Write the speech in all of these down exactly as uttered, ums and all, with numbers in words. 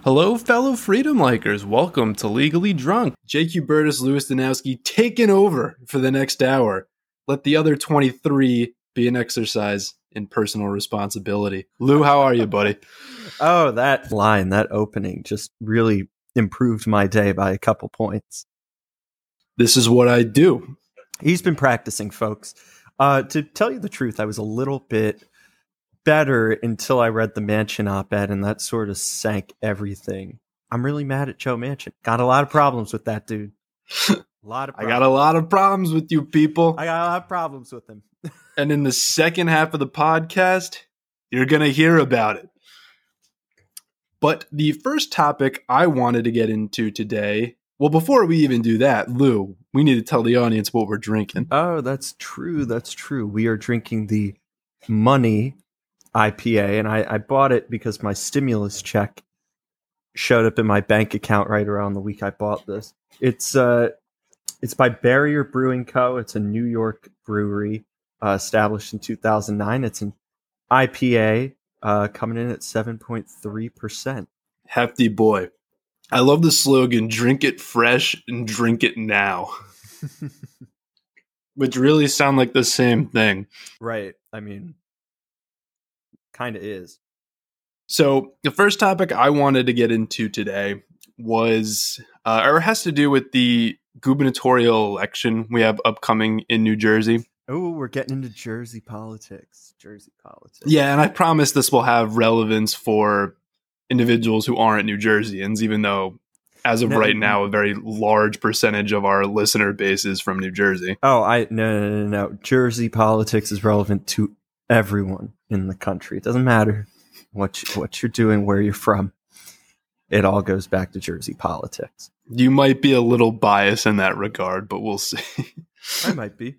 Hello, fellow freedom likers. Welcome to Legally Drunk. J Q Burtis, Louis Danowski, taking over for the next hour. Let the other twenty-three be an exercise in personal responsibility. Lou, how are you, buddy? Oh, that line, that opening just really improved my day by a couple points. This is what I do. He's been practicing, folks. Uh, to tell you the truth, I was a little bit better until I read the Manchin op-ed, and that sort of sank everything. I'm really mad at Joe Manchin. Got a lot of problems with that dude. A lot of I got a lot of problems with you people. I got a lot of problems with him. And in the second half of the podcast, you're going to hear about it. But the first topic I wanted to get into today, well, before we even do that, Lou, we need to tell the audience what we're drinking. Oh, that's true. That's true. We are drinking the Money I P A, and I, I bought it because my stimulus check showed up in my bank account right around the week I bought this. It's uh, it's by Barrier Brewing Co. It's a New York brewery uh, established in two thousand nine. It's an I P A uh, coming in at seven point three percent. Hefty boy. I love the slogan, drink it fresh and drink it now. Which really sound like the same thing. Right. I mean, kind of is. So the first topic I wanted to get into today was, uh, or has to do with the gubernatorial election we have upcoming in New Jersey. Oh, we're getting into Jersey politics. Jersey politics. Yeah, and I promise this will have relevance for individuals who aren't New Jerseyans, even though as of no, right now, a very large percentage of our listener base is from New Jersey. Oh, I no, no, no, no. Jersey politics is relevant to everyone in the country. It doesn't matter what you, what you're doing, where you're from. It all goes back to Jersey politics. You might be a little biased in that regard, but we'll see. I might be.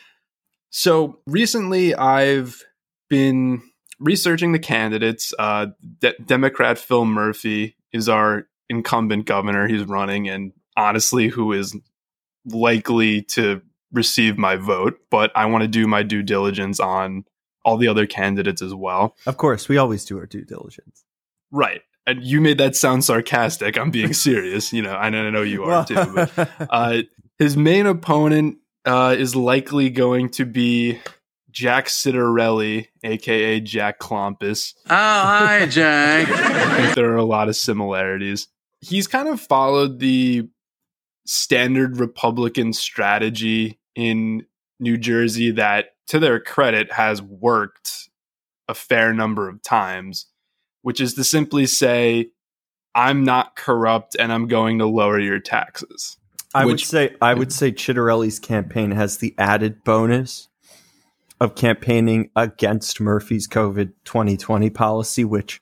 So recently, I've been researching the candidates. Uh, De- Democrat Phil Murphy is our incumbent governor. He's running, and honestly, who is likely to receive my vote. But I want to do my due diligence on all the other candidates as well. Of course, we always do our due diligence. Right. And you made that sound sarcastic. I'm being serious. You know, I know you are too. But, uh, his main opponent uh, is likely going to be Jack Citarelli, a k a. Jack Klompus. Oh, hi, Jack. I think there are a lot of similarities. He's kind of followed the standard Republican strategy in New Jersey that, to their credit, has worked a fair number of times, which is to simply say, I'm not corrupt and I'm going to lower your taxes. I which, would say I would say Citarelli's campaign has the added bonus of campaigning against Murphy's COVID twenty twenty policy, which,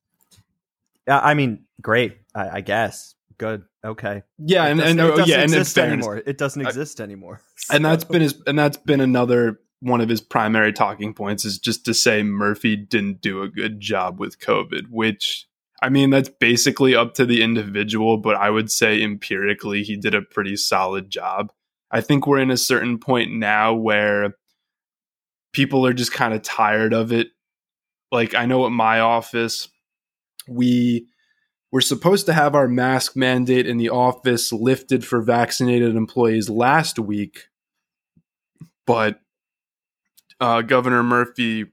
I mean, great, I, I guess. Good. Okay. Yeah, and, and it doesn't yeah, and exist fairness, anymore. It doesn't exist anymore. So. And that's been his and that's been another one of his primary talking points, is just to say Murphy didn't do a good job with COVID, which, I mean, that's basically up to the individual, but I would say empirically he did a pretty solid job. I think we're in a certain point now where people are just kind of tired of it. Like, I know at my office, we were supposed to have our mask mandate in the office lifted for vaccinated employees last week, but uh, Governor Murphy,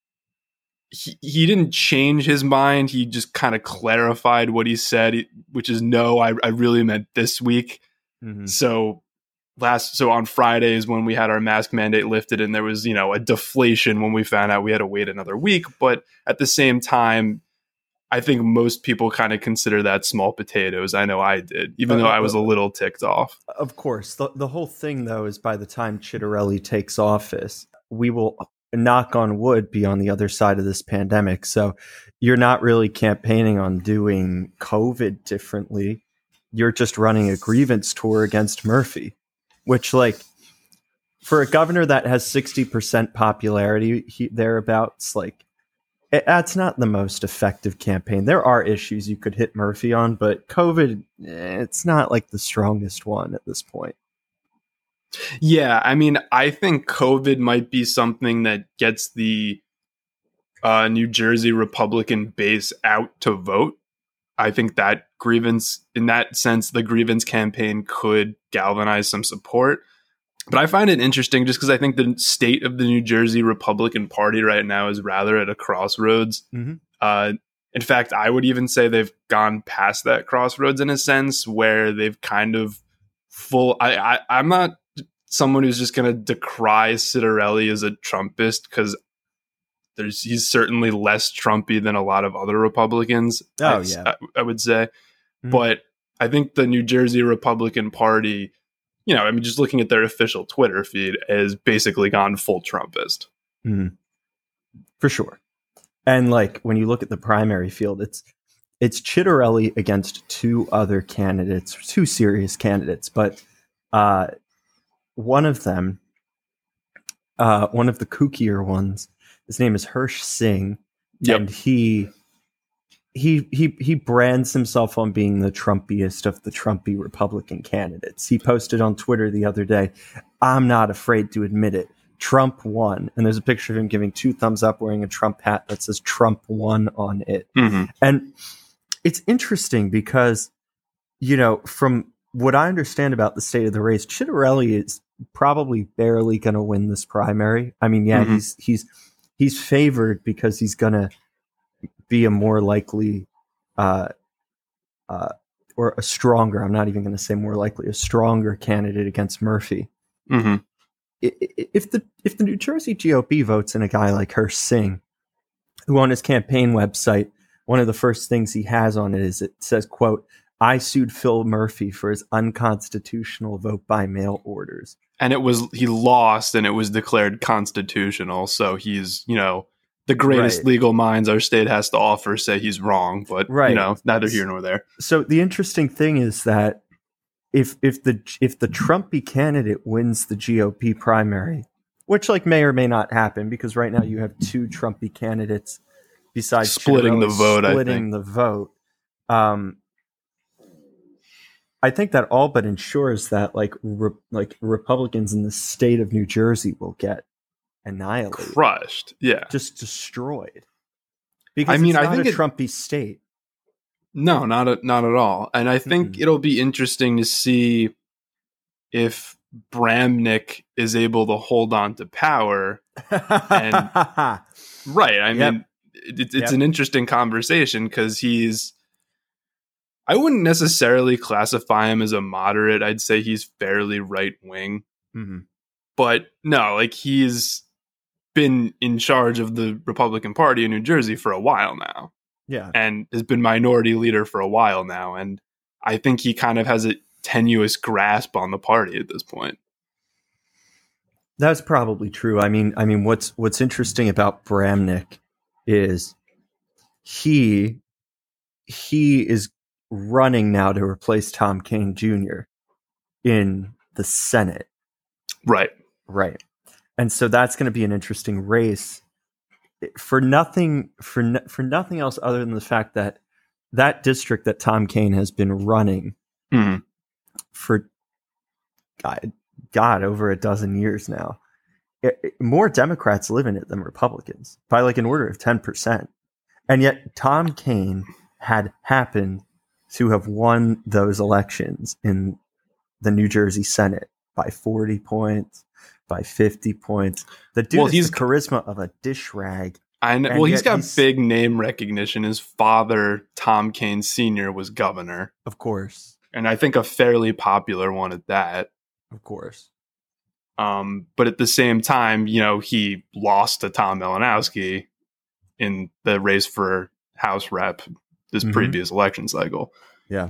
he, he didn't change his mind. He just kind of clarified what he said, which is, no, I, I really meant this week. Mm-hmm. So last, so on Fridays when we had our mask mandate lifted, and there was, you know, a deflation when we found out we had to wait another week. But at the same time, I think most people kind of consider that small potatoes. I know I did, even uh, though I was a little ticked off. Of course. The, the whole thing, though, is by the time Citarelli takes office, we will, knock on wood, be on the other side of this pandemic. So you're not really campaigning on doing COVID differently. You're just running a grievance tour against Murphy, which, like, for a governor that has sixty percent popularity he, thereabouts, like, it, that's not the most effective campaign. There are issues you could hit Murphy on, but COVID, eh, it's not like the strongest one at this point. Yeah, I mean, I think COVID might be something that gets the uh, New Jersey Republican base out to vote. I think that grievance, in that sense, the grievance campaign could galvanize some support. But I find it interesting just because I think the state of the New Jersey Republican Party right now is rather at a crossroads. Mm-hmm. Uh, in fact, I would even say they've gone past that crossroads in a sense where they've kind of full. I, I, I'm not someone who's just going to decry Citarelli as a Trumpist because there's he's certainly less Trumpy than a lot of other Republicans. Oh, I, yeah. I, I would say. Mm-hmm. But I think the New Jersey Republican Party, you know, I mean, just looking at their official Twitter feed, has basically gone full Trumpist. Mm-hmm. For sure. And like when you look at the primary field, it's it's Citarelli against two other candidates, two serious candidates, but uh, one of them, uh, one of the kookier ones, his name is Hirsch Singh, Yep. and he he he he brands himself on being the Trumpiest of the Trumpy Republican candidates. He posted on Twitter the other day, "I'm not afraid to admit it. Trump won." And there's a picture of him giving two thumbs up wearing a Trump hat that says Trump won on it. Mm-hmm. And it's interesting because, you know, from what I understand about the state of the race, Citarelli is probably barely going to win this primary. I mean, yeah, Mm-hmm. he's he's he's favored because he's going to be a more likely uh, uh, or a stronger, I'm not even going to say more likely, a stronger candidate against Murphy. Mm-hmm. If the if the New Jersey G O P votes in a guy like Hirsch Singh, who on his campaign website, one of the first things he has on it is it says, quote, "I sued Phil Murphy for his unconstitutional vote by mail orders." And it was, he lost and it was declared constitutional. So he's, you know, the greatest Right. legal minds our state has to offer say he's wrong, but, Right. you know, neither here nor there. So the interesting thing is that if if the if the Trumpy candidate wins the G O P primary, which like may or may not happen because right now you have two Trumpy candidates besides Splitting the Citarelli vote, I splitting think. the vote. Um, I think that all but ensures that like re- like Republicans in the state of New Jersey will get annihilated, Crushed. Yeah. just destroyed. Because I mean, it's I not think a it- Trumpy state. No, not a, not at all. And I think Mhm. it'll be interesting to see if Bramnick is able to hold on to power. Right. I Yep. mean, it, it's Yep. an interesting conversation because he's, I wouldn't necessarily classify him as a moderate. I'd say he's fairly right wing. Mhm. But no, like he's been in charge of the Republican Party in New Jersey for a while now Yeah. and has been minority leader for a while now. And I think he kind of has a tenuous grasp on the party at this point. That's probably true. I mean, I mean, what's what's interesting about Bramnick is he he is running now to replace Tom Kean Junior in the Senate, Right. right? And so that's going to be an interesting race for nothing for no, for nothing else other than the fact that that district that Tom Kean has been running Mhm. for God, God over a dozen years now. It, it- more Democrats live in it than Republicans by like an order of ten percent. And yet Tom Kean had happened to have won those elections in the New Jersey Senate by forty points, by fifty points. The dude Well, has he's- the charisma of a dish rag. I know, And well, he's yet got he's- big name recognition. His father, Tom Kean Senior, was governor, Of course. and I think a fairly popular one at that. Of course. Um, but at the same time, you know, he lost to Tom Malinowski in the race for House Rep this Mhm. previous election cycle. Yeah.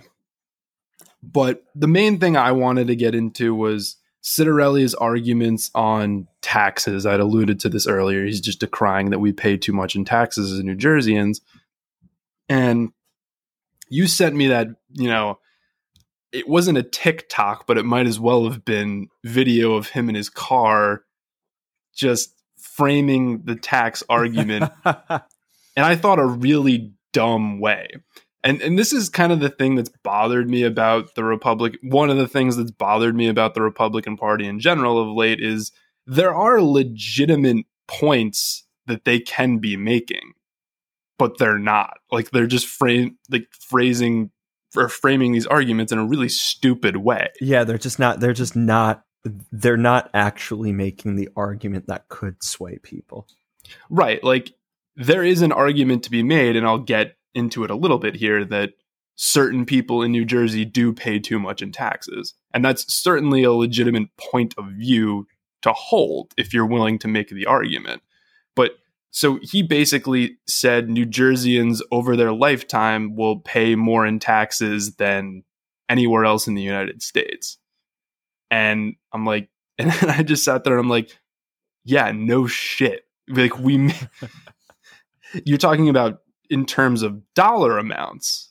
But the main thing I wanted to get into was Citarelli's arguments on taxes. I'd alluded to this earlier. He's just decrying that we pay too much in taxes as New Jerseyans. And you sent me that, you know, it wasn't a TikTok, but it might as well have been video of him in his car just framing the tax argument. And I thought a really dumb way. And and this is kind of the thing that's bothered me about the Republic. One of the things that's bothered me about the Republican Party in general of late is there are legitimate points that they can be making. but they're not. Like they're just frame like phrasing or framing these arguments in a really stupid way. Yeah, they're just not they're just not they're not actually making the argument that could sway people. Right. Like there is an argument to be made, and I'll get into it a little bit here, that certain people in New Jersey do pay too much in taxes. And that's certainly a legitimate point of view to hold if you're willing to make the argument. But so he basically said New Jerseyans over their lifetime will pay more in taxes than anywhere else in the United States. And I'm like, and I just sat there and I'm like, yeah, no shit. Like we, you're talking about in terms of dollar amounts,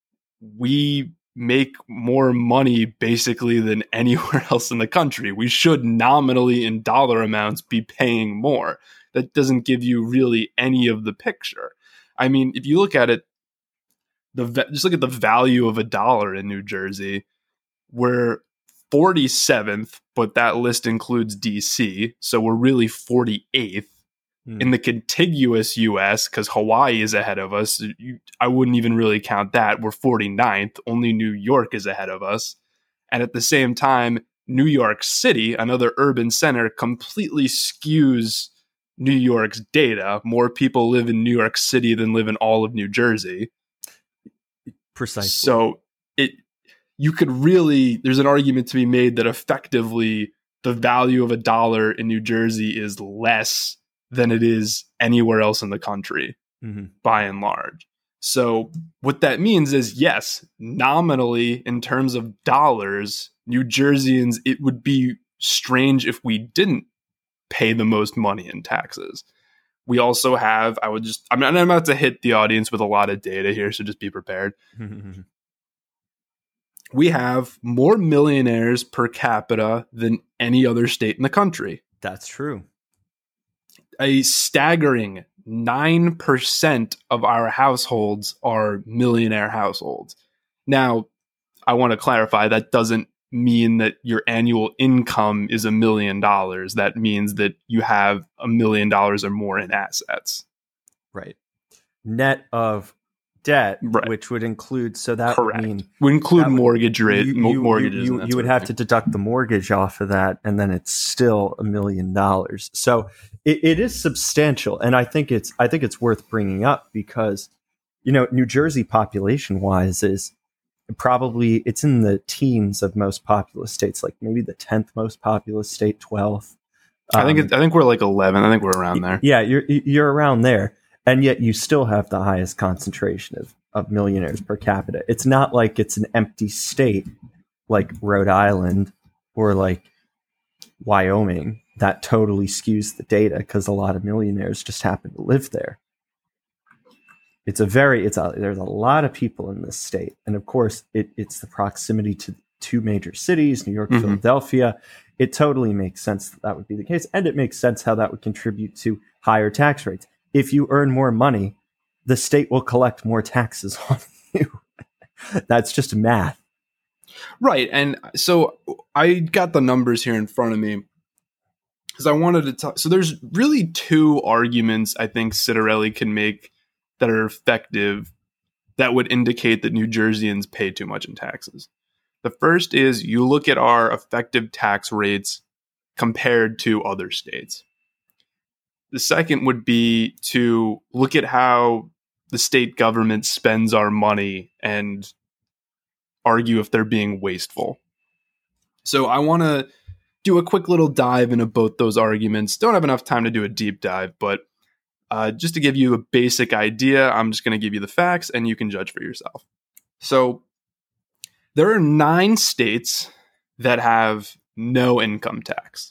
we make more money basically than anywhere else in the country. We should nominally in dollar amounts be paying more. That doesn't give you really any of the picture. I mean, if you look at it, the just look at the value of a dollar in New Jersey. We're forty-seventh, but that list includes D C, so we're really forty-eighth. Hmm. In the contiguous U S, because Hawaii is ahead of us, you, I wouldn't even really count that. We're forty-ninth. Only New York is ahead of us. And at the same time, New York City, another urban center, completely skews New York's data. More people live in New York City than live in all of New Jersey. Precisely. So it you could really, there's an argument to be made that effectively the value of a dollar in New Jersey is less than it is anywhere else in the country, mm-hmm. by and large. So what that means is, yes, nominally in terms of dollars, New Jerseyans, it would be strange if we didn't pay the most money in taxes. We also have, I would just, I mean, I'm about to hit the audience with a lot of data here, so just be prepared. We have more millionaires per capita than any other state in the country. That's true. A staggering nine percent of our households are millionaire households. Now, I want to clarify, that doesn't mean that your annual income is a million dollars. That means that you have a million dollars or more in assets. Right. Net of debt, right. Which would include, so that Correct. would mean... would include mortgage rate, you, you, mortgages. You, you, you would have to deduct the mortgage off of that, and then it's still a million dollars. So it, it is substantial, and I think it's I think it's worth bringing up because, you know, New Jersey population-wise is probably, it's in the teens of most populous states, like maybe the tenth most populous state, twelfth. Um, I think it, I think we're like eleven. I think we're around there. Yeah, you're you're around there. And yet you still have the highest concentration of, of millionaires per capita. It's not like it's an empty state like Rhode Island or like Wyoming that totally skews the data because a lot of millionaires just happen to live there. It's a very, it's a, there's a lot of people in this state. And of course, it, it's the proximity to two major cities, New York, mm-hmm. Philadelphia. It totally makes sense that that would be the case. And it makes sense how that would contribute to higher tax rates. If you earn more money, the state will collect more taxes on you. That's just math. Right. And so I got the numbers here in front of me because I wanted to talk. So there's really two arguments I think Citarelli can make that are effective that would indicate that New Jerseyans pay too much in taxes. The first is you look at our effective tax rates compared to other states. The second would be to look at how the state government spends our money and argue if they're being wasteful. So I want to do a quick little dive into both those arguments. Don't have enough time to do a deep dive, but uh, just to give you a basic idea, I'm just going to give you the facts and you can judge for yourself. So there are nine states that have no income tax.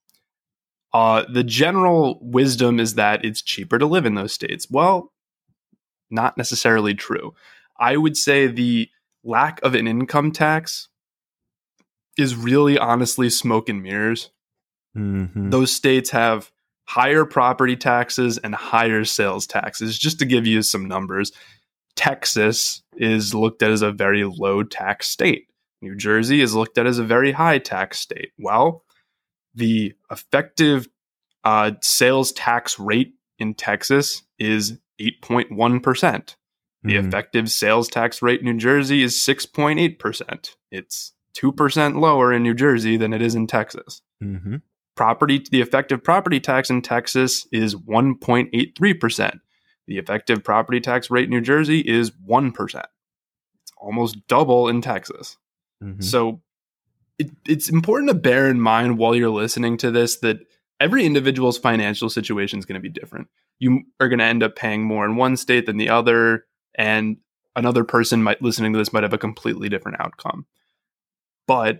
Uh, the general wisdom is that it's cheaper to live in those states. Well, not necessarily true. I would say the lack of an income tax is really honestly smoke and mirrors. Mm-hmm. Those states have higher property taxes and higher sales taxes. Just to give you some numbers, Texas is looked at as a very low tax state. New Jersey is looked at as a very high tax state. Well, the effective uh, sales tax rate in Texas is eight point one percent. The Mm. effective sales tax rate in New Jersey is six point eight percent. It's two percent lower in New Jersey than it is in Texas. Mm-hmm. Property, the effective property tax in Texas is one point eight three percent. The effective property tax rate in New Jersey is one percent. It's almost double in Texas. Mm-hmm. So it, it's important to bear in mind while you're listening to this that every individual's financial situation is going to be different. You are going to end up paying more in one state than the other, and another person might listening to this might have a completely different outcome. But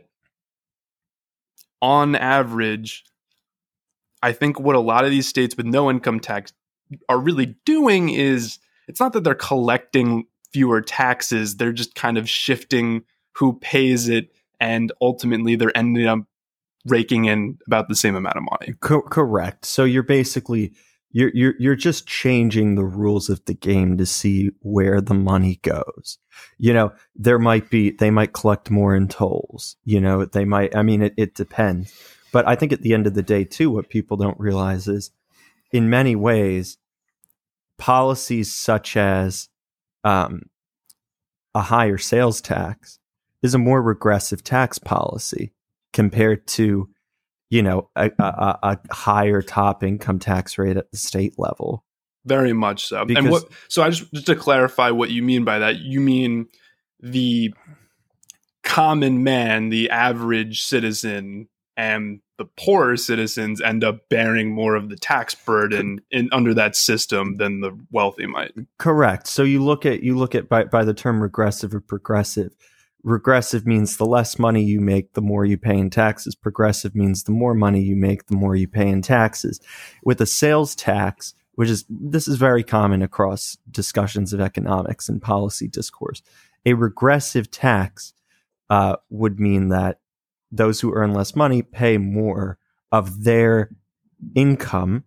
on average, I think what a lot of these states with no income tax are really doing is, it's not that they're collecting fewer taxes, they're just kind of shifting who pays it, and ultimately they're ending up raking in about the same amount of money. Co- correct. So you're basically you're you're you're just changing the rules of the game to see where the money goes. You know, there might be they might collect more in tolls. You know, they might. I mean, it, it depends. But I think at the end of the day, too, what people don't realize is, in many ways, policies such as um, a higher sales tax is a more regressive tax policy compared to, you know, a, a, a higher top income tax rate at the state level. Very much so. Because, and what? So I just just to clarify what you mean by that, you mean the common man, the average citizen, and the poorer citizens end up bearing more of the tax burden in under that system than the wealthy might. Correct. So you look at you look at by, by the term regressive or progressive. Regressive means the less money you make, the more you pay in taxes. Progressive means the more money you make, the more you pay in taxes. With a sales tax, which is this is very common across discussions of economics and policy discourse, a regressive tax uh, would mean that those who earn less money pay more of their income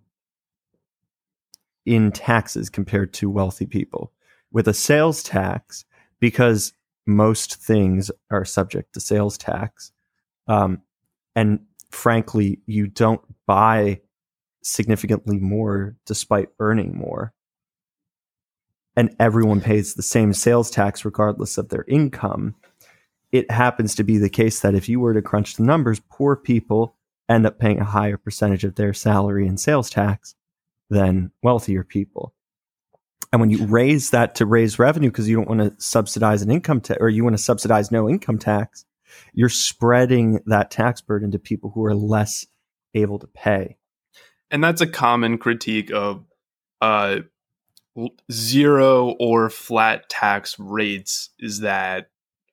in taxes compared to wealthy people. With a sales tax, because most things are subject to sales tax, um, and frankly, you don't buy significantly more despite earning more, and everyone pays the same sales tax regardless of their income. It happens to be the case that if you were to crunch the numbers, poor people end up paying a higher percentage of their salary in sales tax than wealthier people. And when you raise that to raise revenue because you don't want to subsidize an income tax, or you want to subsidize no income tax, you're spreading that tax burden to people who are less able to pay. And that's a common critique of uh, zero or flat tax rates, is that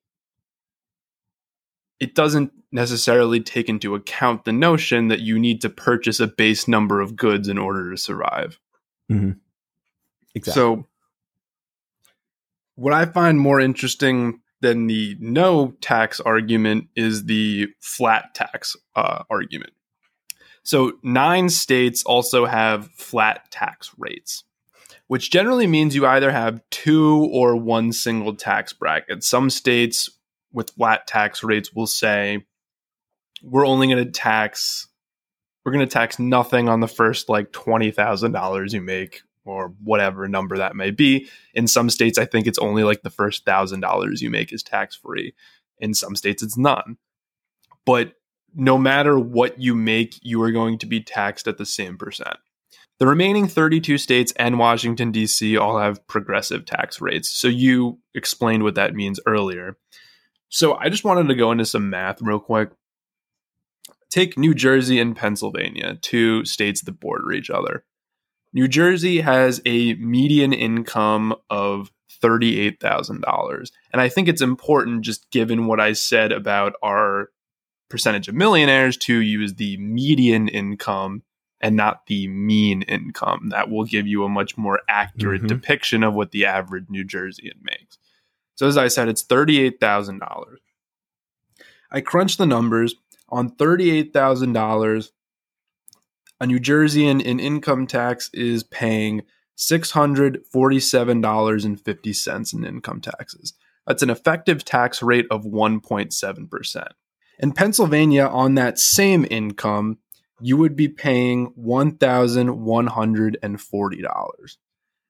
it doesn't necessarily take into account the notion that you need to purchase a base number of goods in order to survive. Mm-hmm. Exactly. So what I find more interesting than the no tax argument is the flat tax uh, argument. So nine states also have flat tax rates, which generally means you either have two or one single tax bracket. Some states with flat tax rates will say, we're only going to tax, we're going to tax nothing on the first like twenty thousand dollars you make, or whatever number that may be. In some states, I think it's only like the first one thousand dollars you make is tax-free. In some states, it's none. But no matter what you make, you are going to be taxed at the same percent. The remaining thirty-two states and Washington, D C all have progressive tax rates. So you explained what that means earlier. So I just wanted to go into some math real quick. Take New Jersey and Pennsylvania, two states that border each other. New Jersey has a median income of thirty-eight thousand dollars. And I think it's important, just given what I said about our percentage of millionaires, to use the median income and not the mean income. That will give you a much more accurate mm-hmm. depiction of what the average New Jerseyan makes. So as I said, it's thirty-eight thousand dollars. I crunched the numbers. On thirty-eight thousand dollars, a New Jerseyan in income tax is paying six hundred forty-seven dollars and fifty cents in income taxes. That's an effective tax rate of one point seven percent. In Pennsylvania, on that same income, you would be paying one thousand one hundred forty dollars.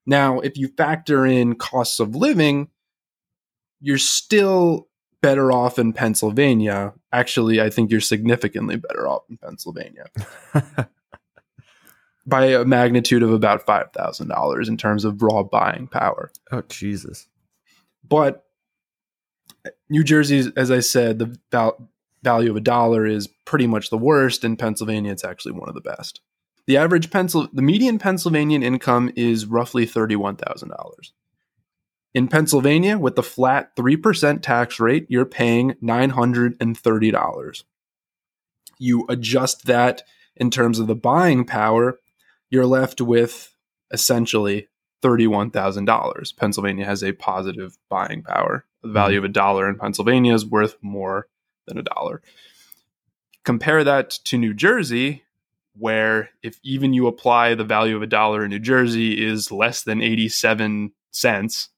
Now, if you factor in costs of living, you're still better off in Pennsylvania. Actually, I think you're significantly better off in Pennsylvania by a magnitude of about five thousand dollars in terms of raw buying power. Oh, Jesus. But New Jersey, as I said, the val- value of a dollar is pretty much the worst. In Pennsylvania, it's actually one of the best. The average pencil, the median Pennsylvanian income is roughly thirty-one thousand dollars. In Pennsylvania, with the flat three percent tax rate, you're paying nine hundred thirty dollars. You adjust that in terms of the buying power, you're left with essentially thirty-one thousand dollars. Pennsylvania has a positive buying power. The value of a dollar in Pennsylvania is worth more than a dollar. Compare that to New Jersey, where if even you apply the value of a dollar in New Jersey is less than eighty-seven cents,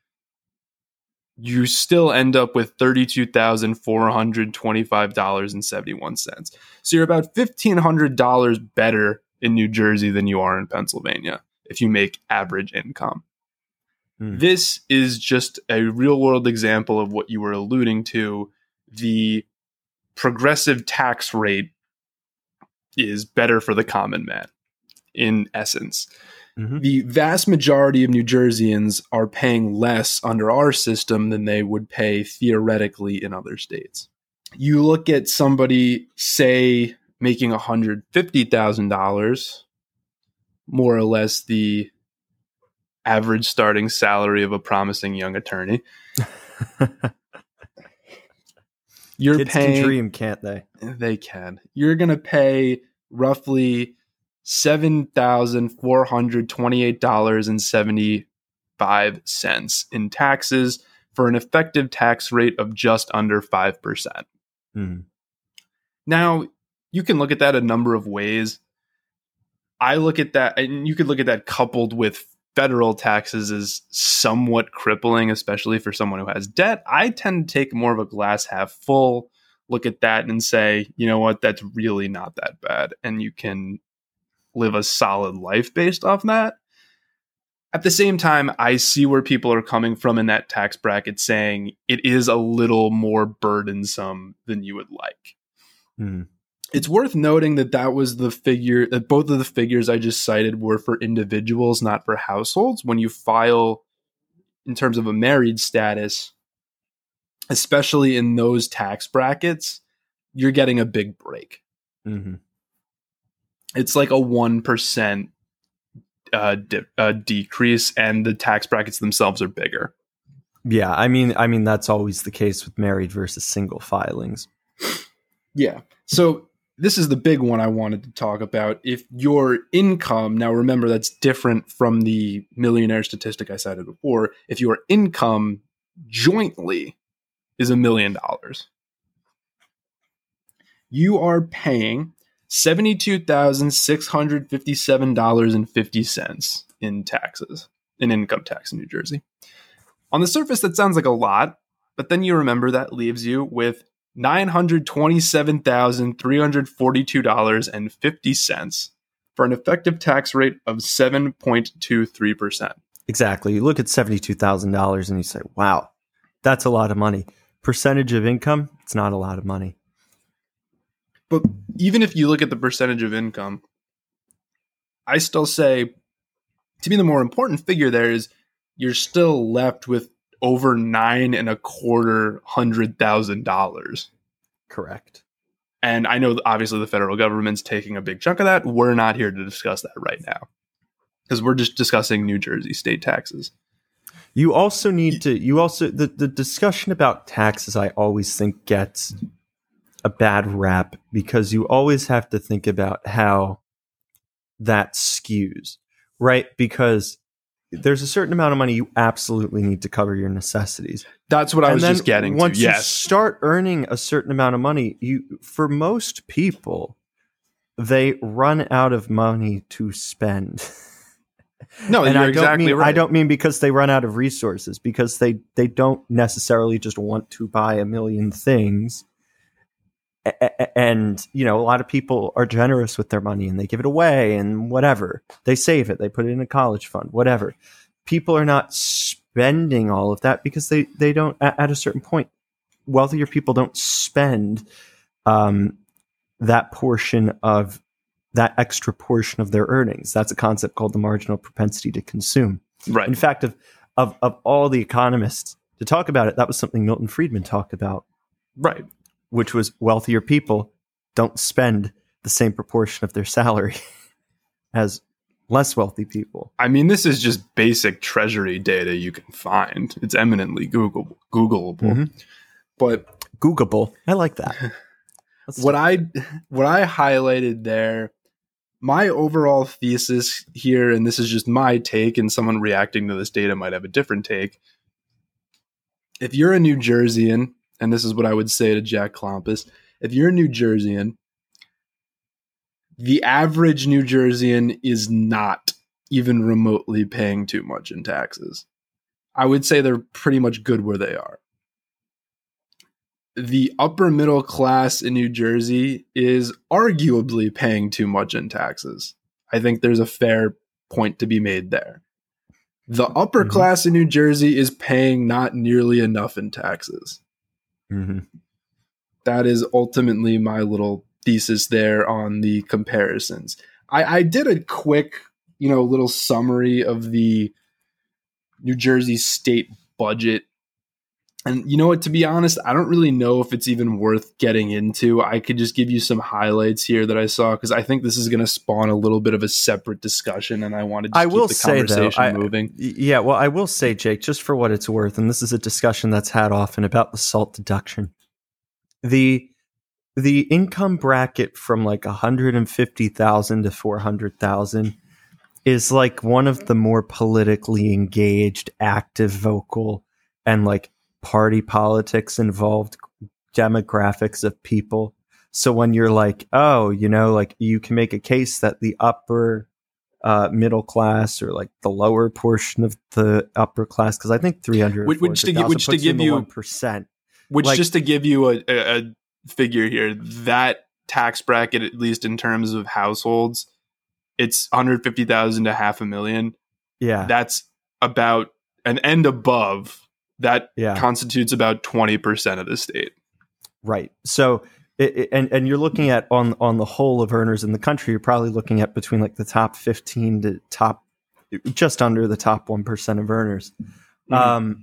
you still end up with thirty-two thousand four hundred twenty-five dollars and seventy-one cents. So you're about fifteen hundred dollars better in New Jersey than you are in Pennsylvania if you make average income. Hmm. This is just a real world example of what you were alluding to. The progressive tax rate is better for the common man, in essence. Mm-hmm. The vast majority of New Jerseyans are paying less under our system than they would pay theoretically in other states. You look at somebody, say, making one hundred fifty thousand dollars, more or less the average starting salary of a promising young attorney. You're Kids paying, can dream, can't they? They can. You're going to pay roughly seven thousand four hundred twenty-eight dollars and seventy-five cents in taxes for an effective tax rate of just under five percent. Mm. Now, you can look at that a number of ways. I look at that, and you could look at that coupled with federal taxes as somewhat crippling, especially for someone who has debt. I tend to take more of a glass half full, look at that and say, you know what, that's really not that bad. And you can live a solid life based off that. At the same time, I see where people are coming from in that tax bracket saying it is a little more burdensome than you would like. Hmm. It's worth noting that that was the figure, that both of the figures I just cited were for individuals, not for households. When you file in terms of a married status, especially in those tax brackets, you're getting a big break. Mm-hmm. It's like a one percent uh, di- uh, decrease, and the tax brackets themselves are bigger. Yeah, I mean, I mean that's always the case with married versus single filings. Yeah. So this is the big one I wanted to talk about. If your income, now remember that's different from the millionaire statistic I cited before. If your income jointly is a million dollars, you are paying seventy-two thousand six hundred fifty-seven dollars and fifty cents in taxes, in income tax in New Jersey. On the surface, that sounds like a lot, but then you remember that leaves you with nine hundred twenty-seven thousand three hundred forty-two dollars and fifty cents for an effective tax rate of seven point two three percent. Exactly. You look at seventy-two thousand dollars and you say, wow, that's a lot of money. Percentage of income, it's not a lot of money. But even if you look at the percentage of income, I still say, to me, the more important figure there is you're still left with over nine and a quarter hundred thousand dollars. Correct. And I know that obviously the federal government's taking a big chunk of that. We're not here to discuss that right now because we're just discussing New Jersey state taxes. You also need to, you also, the, the discussion about taxes, I always think gets a bad rap because you always have to think about how that skews, right? Because there's a certain amount of money you absolutely need to cover your necessities. That's what I was just getting to. Once yes. you start earning a certain amount of money, you for most people, they run out of money to spend. No, and you're I don't exactly mean, right. I don't mean because they run out of resources, because they, they don't necessarily just want to buy a million things. And, you know, a lot of people are generous with their money and they give it away and whatever. They save it. They put it in a college fund, whatever. people are not spending all of that because they, they don't, at, at a certain point, wealthier people don't spend um, that portion of that extra portion of their earnings. That's a concept called the marginal propensity to consume. Right. In fact, of, of, of all the economists to talk about it, that was something Milton Friedman talked about. Right. Which was wealthier people don't spend the same proportion of their salary as less wealthy people. I mean, this is just basic treasury data you can find. It's eminently Google Googleable. Mm-hmm. But Googleable. I like that. what I what I highlighted there, my overall thesis here, and this is just my take, and someone reacting to this data might have a different take. If you're a New Jerseyan, and this is what I would say to Jack Klompus, if you're a New Jerseyan, the average New Jerseyan is not even remotely paying too much in taxes. I would say they're pretty much good where they are. The upper middle class in New Jersey is arguably paying too much in taxes. I think there's a fair point to be made there. The upper mm-hmm. class in New Jersey is paying not nearly enough in taxes. Mm-hmm. That is ultimately my little thesis there on the comparisons. I, I did a quick, you know, little summary of the New Jersey state budget. And you know what, to be honest, I don't really know if it's even worth getting into. I could just give you some highlights here that I saw, because I think this is going to spawn a little bit of a separate discussion, and I wanted to I keep will the say, conversation though, I, moving. Yeah, well, I will say, Jake, just for what it's worth, and this is a discussion that's had often about the SALT deduction. The the income bracket from like one hundred fifty thousand to four hundred thousand is like one of the more politically engaged, active, vocal, and like party politics involved demographics of people. So when you're like, oh, you know, like you can make a case that the upper uh, middle class or like the lower portion of the upper class, because I think three hundred, which, which to, give, which to give you one percent, which like, just to give you a, a, a figure here, that tax bracket, at least in terms of households, it's one hundred fifty thousand to half a million. Yeah, that's about an end above. That yeah. constitutes about twenty percent of the state. Right. So, it, it, and and you're looking at on on the whole of earners in the country, you're probably looking at between like the top fifteen to top, just under the top one percent of earners. Mm-hmm. Um,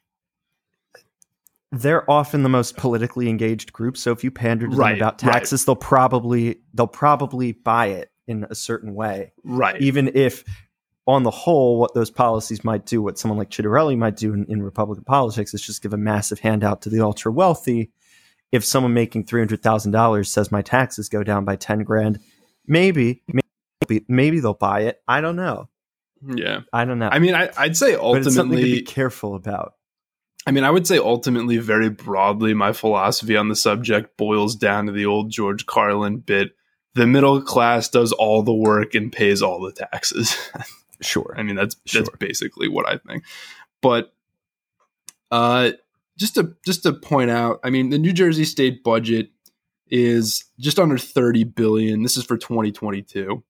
they're often the most politically engaged group. So if you pander to right, them about taxes, right. they'll probably they'll probably buy it in a certain way. Right. Even if, on the whole, what those policies might do, what someone like Chitterelli might do in, in Republican politics, is just give a massive handout to the ultra wealthy. If someone making three hundred thousand dollars says my taxes go down by ten grand, maybe, maybe, maybe they'll buy it. I don't know. Yeah. I don't know. I mean, I, I'd say ultimately, but it's something to be careful about. I mean, I would say ultimately, very broadly, my philosophy on the subject boils down to the old George Carlin bit. The middle class does all the work and pays all the taxes. Sure. I mean, that's sure. that's basically what I think. But uh, just to just to point out, I mean, the New Jersey state budget is just under thirty billion dollars. This is for twenty twenty-two.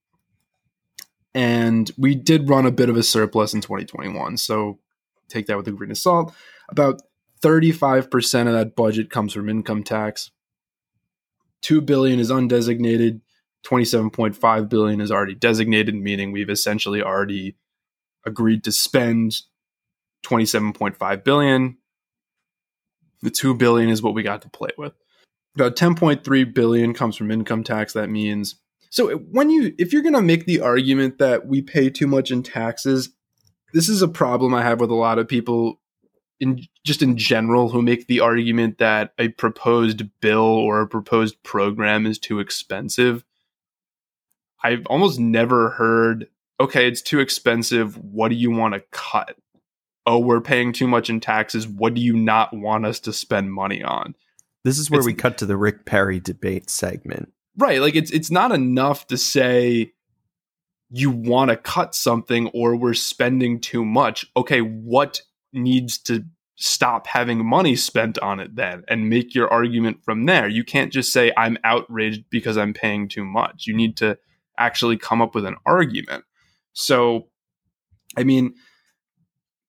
And we did run a bit of a surplus in twenty twenty-one. So take that with a grain of salt. About thirty-five percent of that budget comes from income tax. two billion dollars is undesignated. twenty-seven point five billion dollars is already designated, meaning we've essentially already agreed to spend twenty-seven point five billion dollars. The two billion dollars is what we got to play with. About ten point three billion dollars comes from income tax. That means, so when you, if you're going to make the argument that we pay too much in taxes, this is a problem I have with a lot of people in just in general who make the argument that a proposed bill or a proposed program is too expensive. I've almost never heard, okay, it's too expensive. What do you want to cut? Oh, we're paying too much in taxes. What do you not want us to spend money on? This is where it's, we cut to the Rick Perry debate segment. Right. Like it's it's not enough to say you want to cut something or we're spending too much. Okay, what needs to stop having money spent on it then, and make your argument from there? You can't just say I'm outraged because I'm paying too much. You need to actually come up with an argument. So, I mean,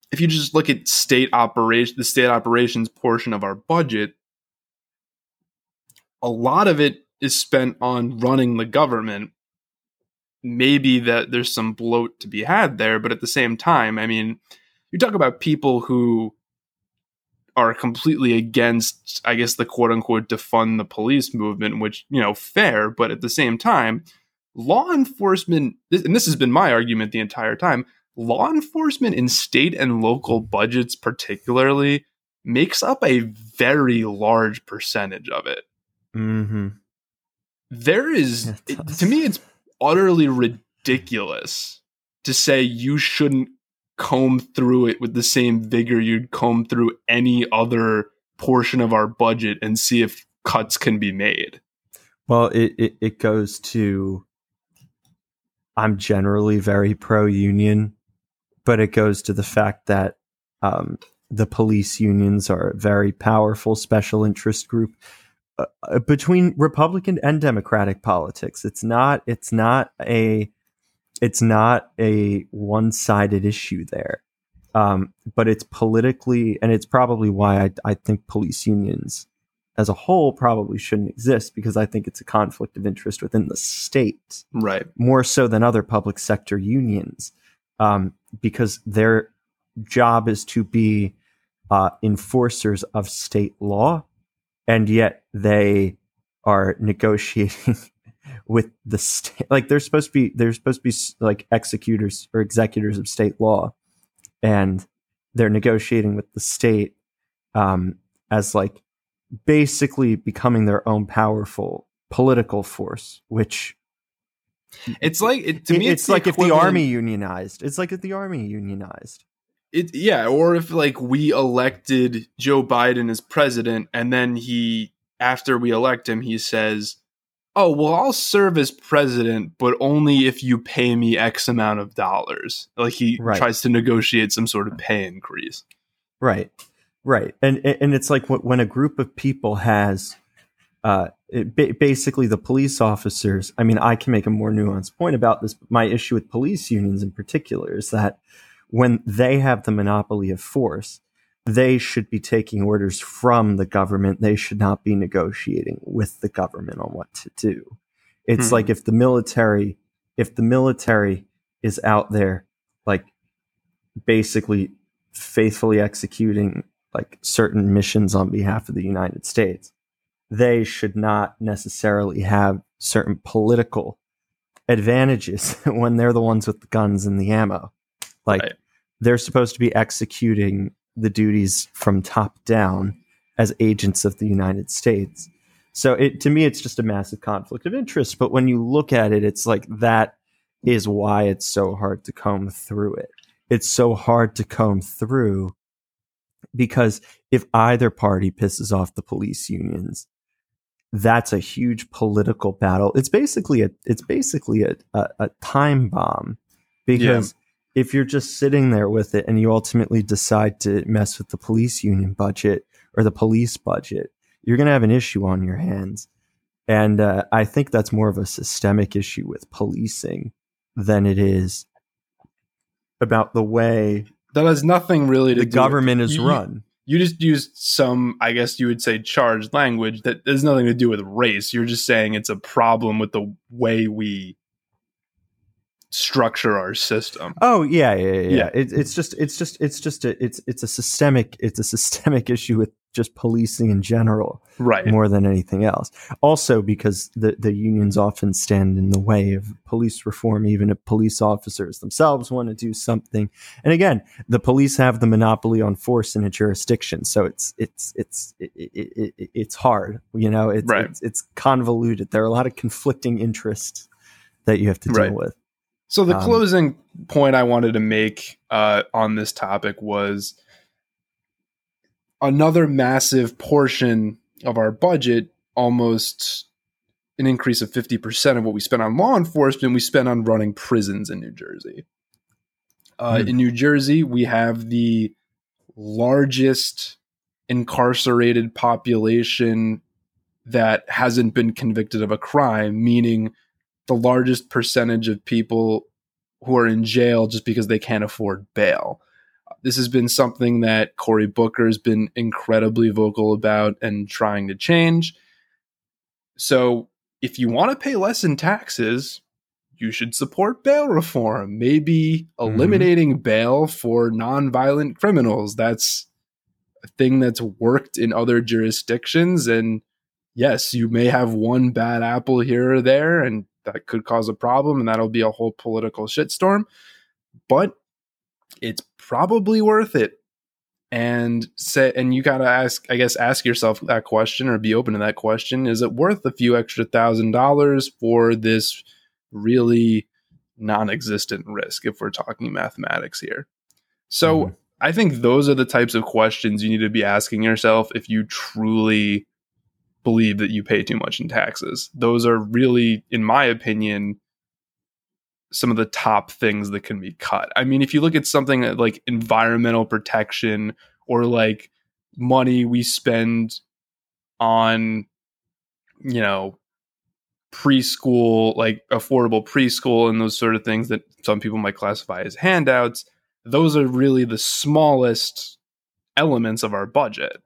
if you just look at state operation, the state operations portion of our budget, a lot of it is spent on running the government. Maybe that there's some bloat to be had there, but at the same time, I mean, you talk about people who are completely against, I guess, the quote unquote defund the police movement, which, you know, fair, but at the same time, law enforcement, and this has been my argument the entire time, law enforcement in state and local budgets particularly makes up a very large percentage of it. Mm-hmm. There is, it, to me, it's utterly ridiculous to say you shouldn't comb through it with the same vigor you'd comb through any other portion of our budget and see if cuts can be made. Well, it, it, it goes to, I'm generally very pro-union, but it goes to the fact that um, the police unions are a very powerful special interest group uh, between Republican and Democratic politics. It's not, it's not a, It's not a one-sided issue there, um, but it's politically, and it's probably why I, I think police unions as a whole probably shouldn't exist, because I think it's a conflict of interest within the state, right? More so than other public sector unions, um, because their job is to be uh, enforcers of state law, and yet they are negotiating with the state. Like they're supposed to be, they're supposed to be like executors or executors of state law, and they're negotiating with the state um, as like basically becoming their own powerful political force. Which it's like it, to me, it's, it's like if the equivalent- army unionized. It's like if the army unionized. It yeah, or if like we elected Joe Biden as president, and then he, after we elect him, he says, oh, well, I'll serve as president, but only if you pay me X amount of dollars. Like he Right. tries to negotiate some sort of pay increase. Right. Right. And and it's like when a group of people has uh, it, basically the police officers. I mean, I can make a more nuanced point about this. But my issue with police unions in particular is that when they have the monopoly of force, they should be taking orders from the government. They should not be negotiating with the government on what to do. It's Hmm. like if the military, if the military is out there, like basically faithfully executing like certain missions on behalf of the United States, they should not necessarily have certain political advantages when they're the ones with the guns and the ammo. Like Right. they're supposed to be executing the duties from top down as agents of the United States. So it, to me, it's just a massive conflict of interest. But when you look at it, it's like that is why it's so hard to comb through it. It's so hard to comb through because if either party pisses off the police unions, that's a huge political battle. It's basically a it's basically a, a, a time bomb, because yeah. if you're just sitting there with it and you ultimately decide to mess with the police union budget or the police budget, you're going to have an issue on your hands. And uh, I think that's more of a systemic issue with policing than it is about the way that has nothing really to the do government with, is you, run. You just used some, I guess you would say, charged language that has nothing to do with race. You're just saying it's a problem with the way we structure our system. Oh yeah, yeah, yeah. yeah. yeah. It, it's just, it's just, it's just a, it's, it's a systemic, it's a systemic issue with just policing in general, right? More than anything else. Also, because the the unions often stand in the way of police reform, even if police officers themselves want to do something. And again, the police have the monopoly on force in a jurisdiction, so it's it's it's it, it, it, it's hard. You know, it's, right. it's it's convoluted. There are a lot of conflicting interests that you have to deal right. with. So the Um, closing point I wanted to make uh, on this topic was another massive portion of our budget, almost an increase of fifty percent of what we spend on law enforcement, we spend on running prisons in New Jersey. Uh, Mm. In New Jersey, we have the largest incarcerated population that hasn't been convicted of a crime, meaning the largest percentage of people who are in jail just because they can't afford bail. This has been something that Cory Booker has been incredibly vocal about and trying to change. So if you want to pay less in taxes, you should support bail reform. Maybe eliminating mm-hmm. bail for nonviolent criminals. That's a thing that's worked in other jurisdictions. And yes, you may have one bad apple here or there, and that could cause a problem, and that'll be a whole political shitstorm. But it's probably worth it. And say, and you gotta ask, I guess, ask yourself that question, or be open to that question. Is it worth a few extra thousand dollars for this really non-existent risk, if we're talking mathematics here? So mm-hmm. I think those are the types of questions you need to be asking yourself if you truly believe that you pay too much in taxes. Those are really, in my opinion, some of the top things that can be cut. I mean, if you look at something like environmental protection, or like money we spend on, you know, preschool, like affordable preschool and those sort of things that some people might classify as handouts, those are really the smallest elements of our budget.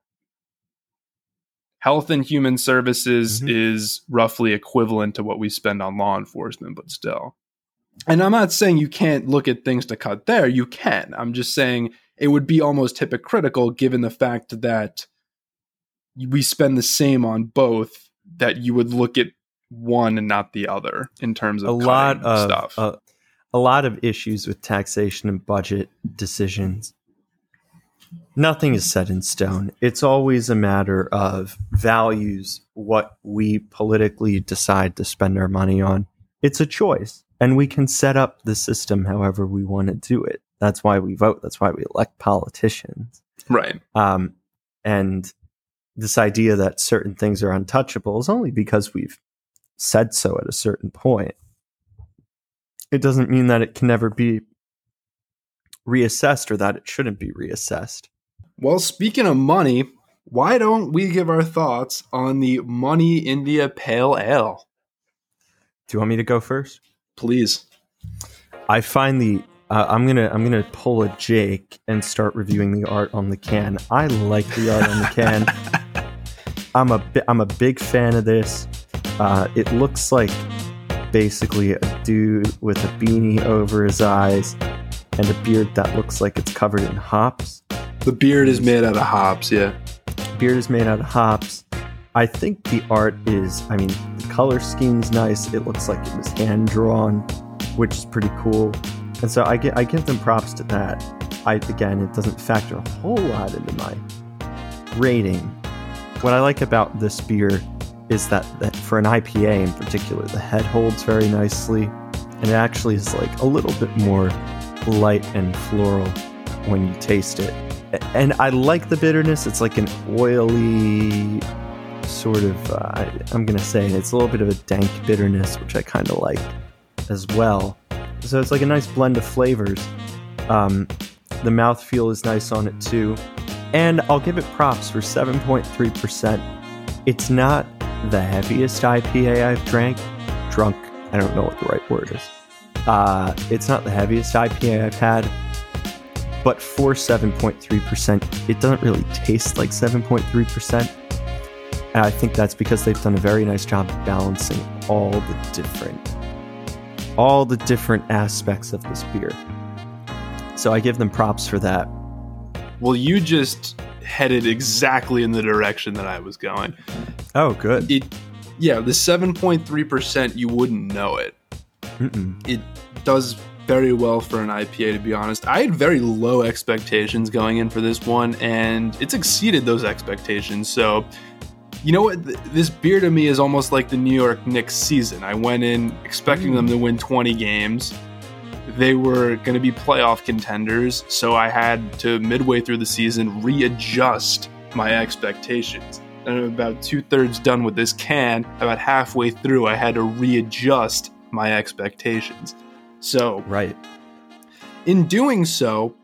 Health and Human Services mm-hmm. is roughly equivalent to what we spend on law enforcement, but still. And I'm not saying you can't look at things to cut there. You can. I'm just saying it would be almost hypocritical given the fact that we spend the same on both, that you would look at one and not the other in terms of a lot of stuff. Uh, a lot of issues with taxation and budget decisions. Nothing is set in stone. It's always a matter of values, what we politically decide to spend our money on. It's a choice, and we can set up the system however we want to do it. That's why we vote. That's why we elect politicians. Right. Um, and this idea that certain things are untouchable is only because we've said so at a certain point. It doesn't mean that it can never be reassessed or that it shouldn't be reassessed. Well, speaking of money, why don't we give our thoughts on the Money India Pale Ale? Do you want me to go first? Please. I find the uh, I'm gonna I'm gonna pull a Jake and start reviewing the art on the can. I like the art on the can. I'm a bi- I'm a big fan of this. Uh, it looks like basically a dude with a beanie over his eyes and a beard that looks like it's covered in hops. The beard is made out of hops, yeah. Beard is made out of hops. I think the art is, I mean, the color scheme's nice. It looks like it was hand-drawn, which is pretty cool. And so I, get, I give them props to that. I Again, it doesn't factor a whole lot into my rating. What I like about this beer is that, that for an I P A in particular, the head holds very nicely. And it actually is like a little bit more light and floral when you taste it. And I like the bitterness. It's like an oily sort of, uh, I'm going to say it's a little bit of a dank bitterness, which I kind of like as well. So it's like a nice blend of flavors. Um, the mouthfeel is nice on it too. And I'll give it props for seven point three percent. It's not the heaviest I P A I've drank. Drunk, I don't know what the right word is. Uh, it's not the heaviest I P A I've had. But for seven point three percent, it doesn't really taste like seven point three percent. And I think that's because they've done a very nice job of balancing all the different, all the different aspects of this beer. So I give them props for that. Well, you just headed exactly in the direction that I was going. Oh, good. It, yeah, the seven point three percent, you wouldn't know it. Mm-mm. It does very well for an I P A, to be honest. I had very low expectations going in for this one, and it's exceeded those expectations. So, you know what? This beer to me is almost like the New York Knicks season. I went in expecting mm. them to win twenty games. They were going to be playoff contenders, so I had to, midway through the season, readjust my expectations. And I'm about two-thirds done with this can. About halfway through, I had to readjust my expectations. So, right. In doing so,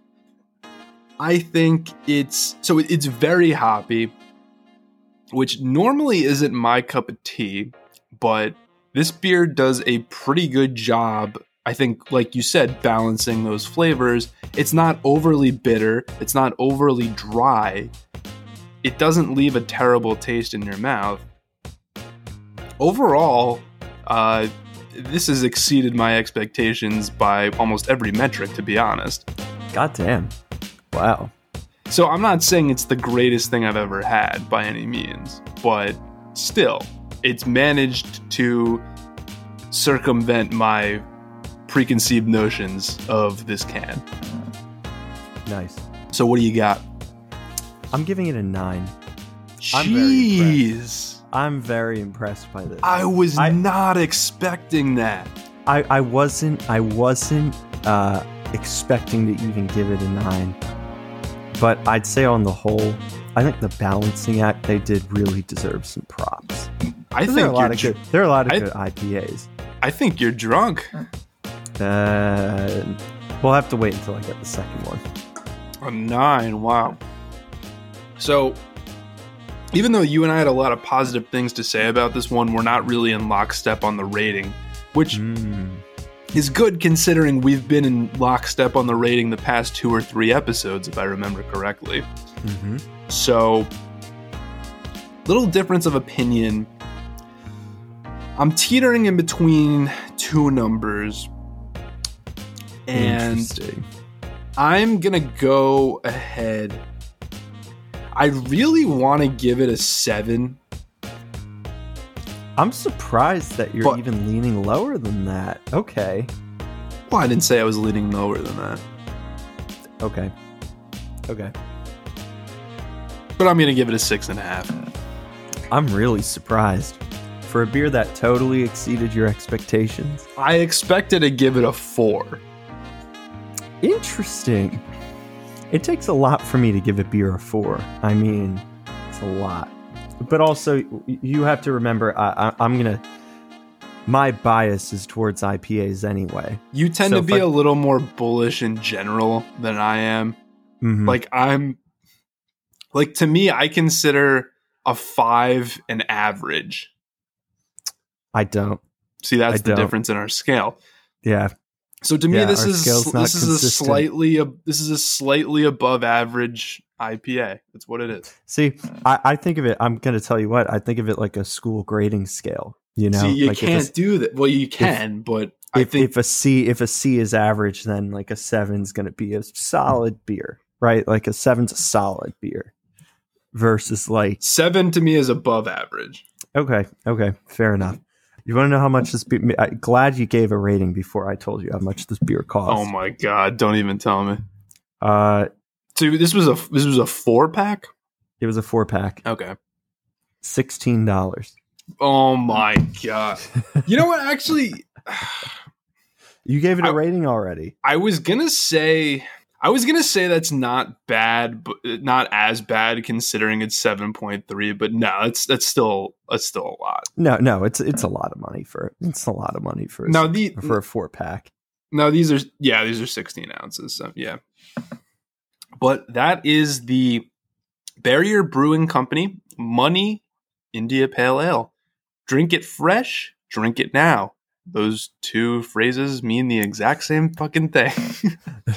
I think it's so it's very hoppy, which normally isn't my cup of tea, but this beer does a pretty good job, I think, like you said, balancing those flavors. It's not overly bitter. It's not overly dry. It doesn't leave a terrible taste in your mouth. Overall, uh, this has exceeded my expectations by almost every metric, to be honest. God damn. Wow. So I'm not saying it's the greatest thing I've ever had by any means, but still, it's managed to circumvent my preconceived notions of this can. Nice. So what do you got? I'm giving it a nine. Jeez. I'm very impressed by this. I was I, not expecting that. I, I wasn't I wasn't uh, expecting to even give it a nine. But I'd say on the whole, I think the balancing act they did really deserves some props. I think there are a lot of dr- good there are a lot of I, good I P As. I think you're drunk. Uh, we'll have to wait until I get the second one. A nine, wow. So, even though you and I had a lot of positive things to say about this one, we're not really in lockstep on the rating, which Mm. is good considering we've been in lockstep on the rating the past two or three episodes, if I remember correctly. Mm-hmm. So, little difference of opinion. I'm teetering in between two numbers, and Interesting. I'm gonna go ahead. I really want to give it a seven. I'm surprised that you're But- even leaning lower than that. Okay. Well, I didn't say I was leaning lower than that, Okay. Okay. but I'm gonna give it a six and a half. I'm really surprised. For a beer that totally exceeded your expectations. I expected to give it a four. Interesting. It takes a lot for me to give a beer a four. I mean, it's a lot. But also, you have to remember, I, I, I'm going to... My bias is towards I P As anyway. You tend So to if be I- a little more bullish in general than I am. Mhm. Like, I'm... Like, to me, I consider a five an average. I don't. See, that's I the don't. difference in our scale. Yeah. So to me, Yeah, this our is scale's not this is a consistent. slightly ab- this is a slightly above average I P A. That's what it is. See, I, I think of it, I'm going to tell you what, I think of it like a school grading scale. You know? See, you like if can't a- do that. Well, you can, but I if, think if a C if a C is average, then like a seven's going to be a solid beer, right? Like a seven's a solid beer versus like seven to me is above average. okay, okay, fair enough. You want to know how much this beer? I'm glad you gave a rating before I told you how much this beer costs. Oh my god! Don't even tell me. Uh, So this was a this was a four pack. it was a four pack, Okay. sixteen dollars. Oh my god! You know what? Actually, You gave it a I- rating already. I was gonna say I was gonna say that's not bad, but not as bad considering it's seven point three. But no, that's that's still that's still a lot. No, no, it's it's a lot of money for it's a lot of money for a, Now the for a four pack. now these are yeah these are sixteen ounces. So yeah, but that is the Barrier Brewing Company Money India Pale Ale. Drink it fresh, drink it now. Those two phrases mean the exact same fucking thing.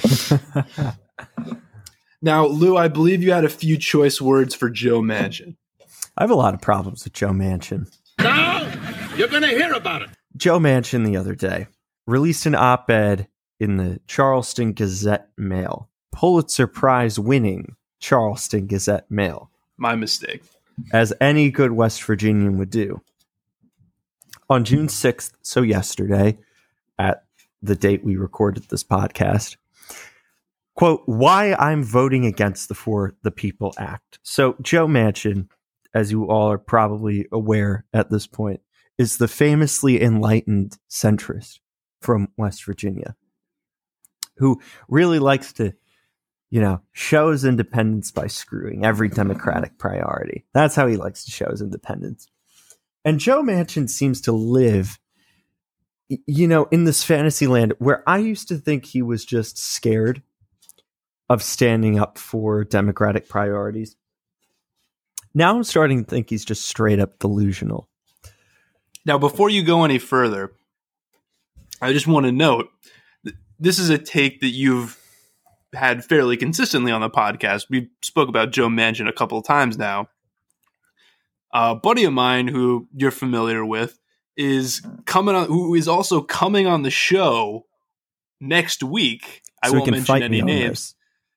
Now, Lou, I believe you had a few choice words for Joe Manchin. I have a lot of problems with Joe Manchin. Now, you're going to hear about it. Joe Manchin the other day released an op-ed in the Charleston Gazette Mail, Pulitzer Prize winning Charleston Gazette Mail, My mistake. as any good West Virginian would do. On June sixth, so yesterday, at the date we recorded this podcast, quote, why I'm voting against the For the People Act. So Joe Manchin, as you all are probably aware at this point, is the famously enlightened centrist from West Virginia, who really likes to, you know, show his independence by screwing every Democratic priority. That's how he likes to show his independence. And Joe Manchin seems to live, y- you know, in this fantasy land where I used to think he was just scared of standing up for Democratic priorities. Now I'm starting to think he's just straight up delusional. Now, before you go any further, I just want to note, this is a take that you've had fairly consistently on the podcast. We spoke about Joe Manchin a couple of times now. A buddy of mine who you're familiar with is coming on, who is also coming on the show next week. I So he won't can mention fight any me on names. this.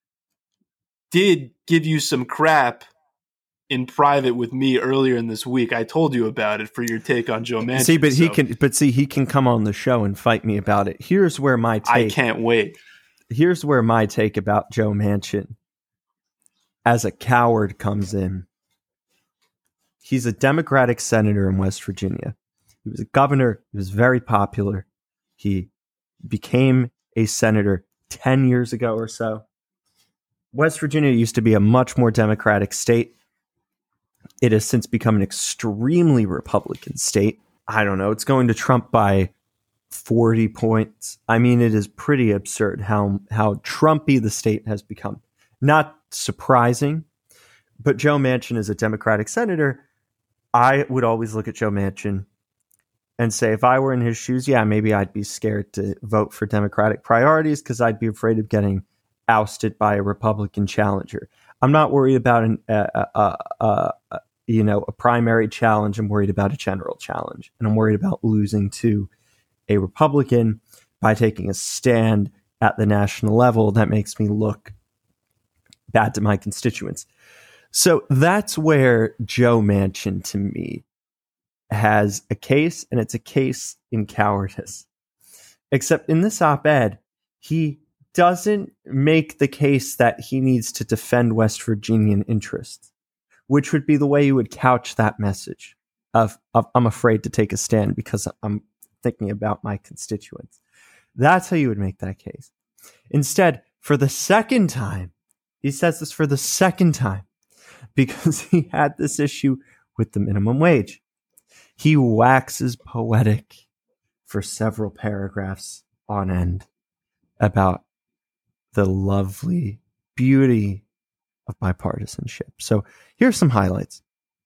Did give you some crap in private with me earlier in this week. I told you about it for your take on Joe Manchin. See, but he so can. But see, he can come on the show and fight me about it. Here's where my take. I can't wait. Here's where my take about Joe Manchin as a coward comes in. He's a Democratic senator in West Virginia. He was a governor. He was very popular. He became a senator ten years ago or so. West Virginia used to be a much more Democratic state. It has since become an extremely Republican state. I don't know. It's going to Trump by forty points. I mean, it is pretty absurd how how Trumpy the state has become. Not surprising, but Joe Manchin is a Democratic senator. I would always look at Joe Manchin and say, if I were in his shoes, yeah, maybe I'd be scared to vote for Democratic priorities because I'd be afraid of getting ousted by a Republican challenger. I'm not worried about an, uh, uh, uh, uh, you know, a primary challenge. I'm worried about a general challenge, and I'm worried about losing to a Republican by taking a stand at the national level that makes me look bad to my constituents. So that's where Joe Manchin, to me, has a case, and it's a case in cowardice. Except in this op-ed, he doesn't make the case that he needs to defend West Virginian interests, which would be the way you would couch that message of, of I'm afraid to take a stand because I'm thinking about my constituents. That's how you would make that case. Instead, for the second time, he says this for the second time because he had this issue with the minimum wage. He waxes poetic for several paragraphs on end about the lovely beauty of bipartisanship. So here's some highlights.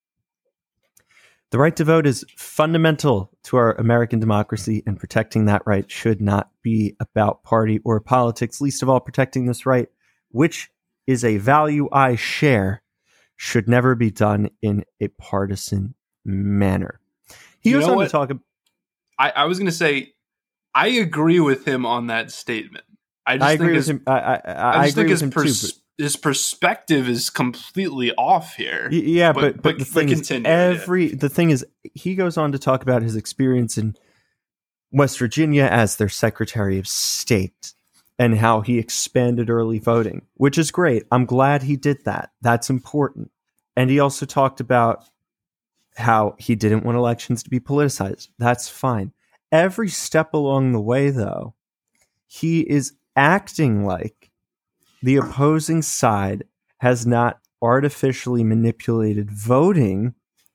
The right to vote is fundamental to our American democracy, and protecting that right should not be about party or politics. Least of all, protecting this right, which is a value I share, should never be done in a partisan manner. He You goes know on what? to talk about... I, I was going to say, I agree with him on that statement. I just I think agree his, with him. I, I, I, I I just agree think with his, him pers- too. his perspective is completely off here. But, yeah, but, but, but, but the thing is, continue, every the thing is, he goes on to talk about his experience in West Virginia as their Secretary of State and how he expanded early voting, which is great. I'm glad he did that. That's important. And he also talked about how he didn't want elections to be politicized. That's fine. Every step along the way, though, he is acting like the opposing side has not artificially manipulated voting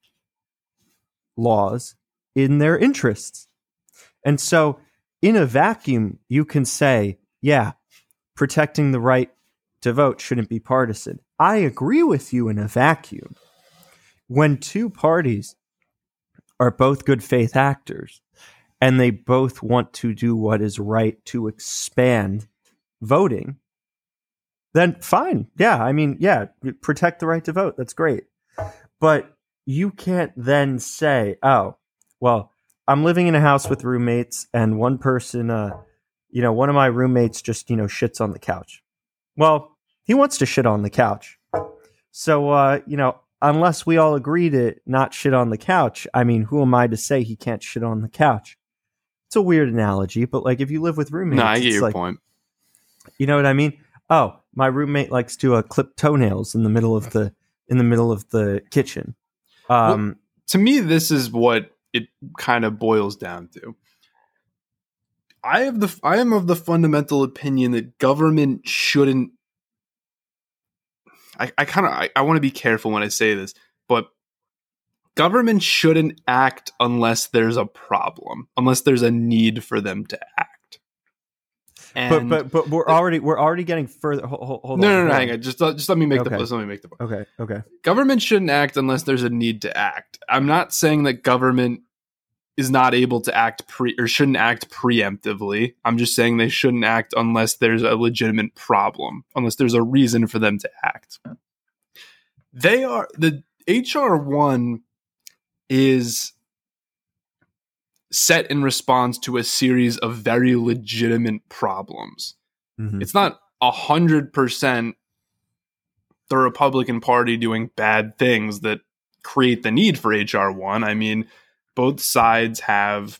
laws in their interests. And so in a vacuum, you can say, yeah, protecting the right to vote shouldn't be partisan. I agree with you in a vacuum. When two parties are both good faith actors and they both want to do what is right to expand voting, then fine. Yeah, I mean, yeah, protect the right to vote. That's great. But you can't then say, oh, well, I'm living in a house with roommates and one person, uh, you know, one of my roommates just, you know, shits on the couch. Well, he wants to shit on the couch. So, uh, you know, unless we all agree to not shit on the couch, I mean, who am I to say he can't shit on the couch? It's a weird analogy, but like if you live with roommates, No, I get it's your like, point. You know what I mean? Oh, my roommate likes to uh, clip toenails in the middle of the in the middle of the kitchen. Um, Well, to me, this is what it kind of boils down to. I have the I am of the fundamental opinion that government shouldn't. I, I kind of I, I want to be careful when I say this, but government shouldn't act unless there's a problem, unless there's a need for them to act. And but but but we're already we're already getting further. Hold, hold no, on. no, no, hold hang on. Just uh, just let me make Okay. the just let me make the point. Okay. Okay. Government shouldn't act unless there's a need to act. I'm not saying that government is not able to act pre or shouldn't act preemptively. I'm just saying they shouldn't act unless there's a legitimate problem, unless there's a reason for them to act. They are the H R one is set in response to a series of very legitimate problems. Mm-hmm. It's not a hundred percent the Republican Party doing bad things that create the need for H R one. I mean, both sides have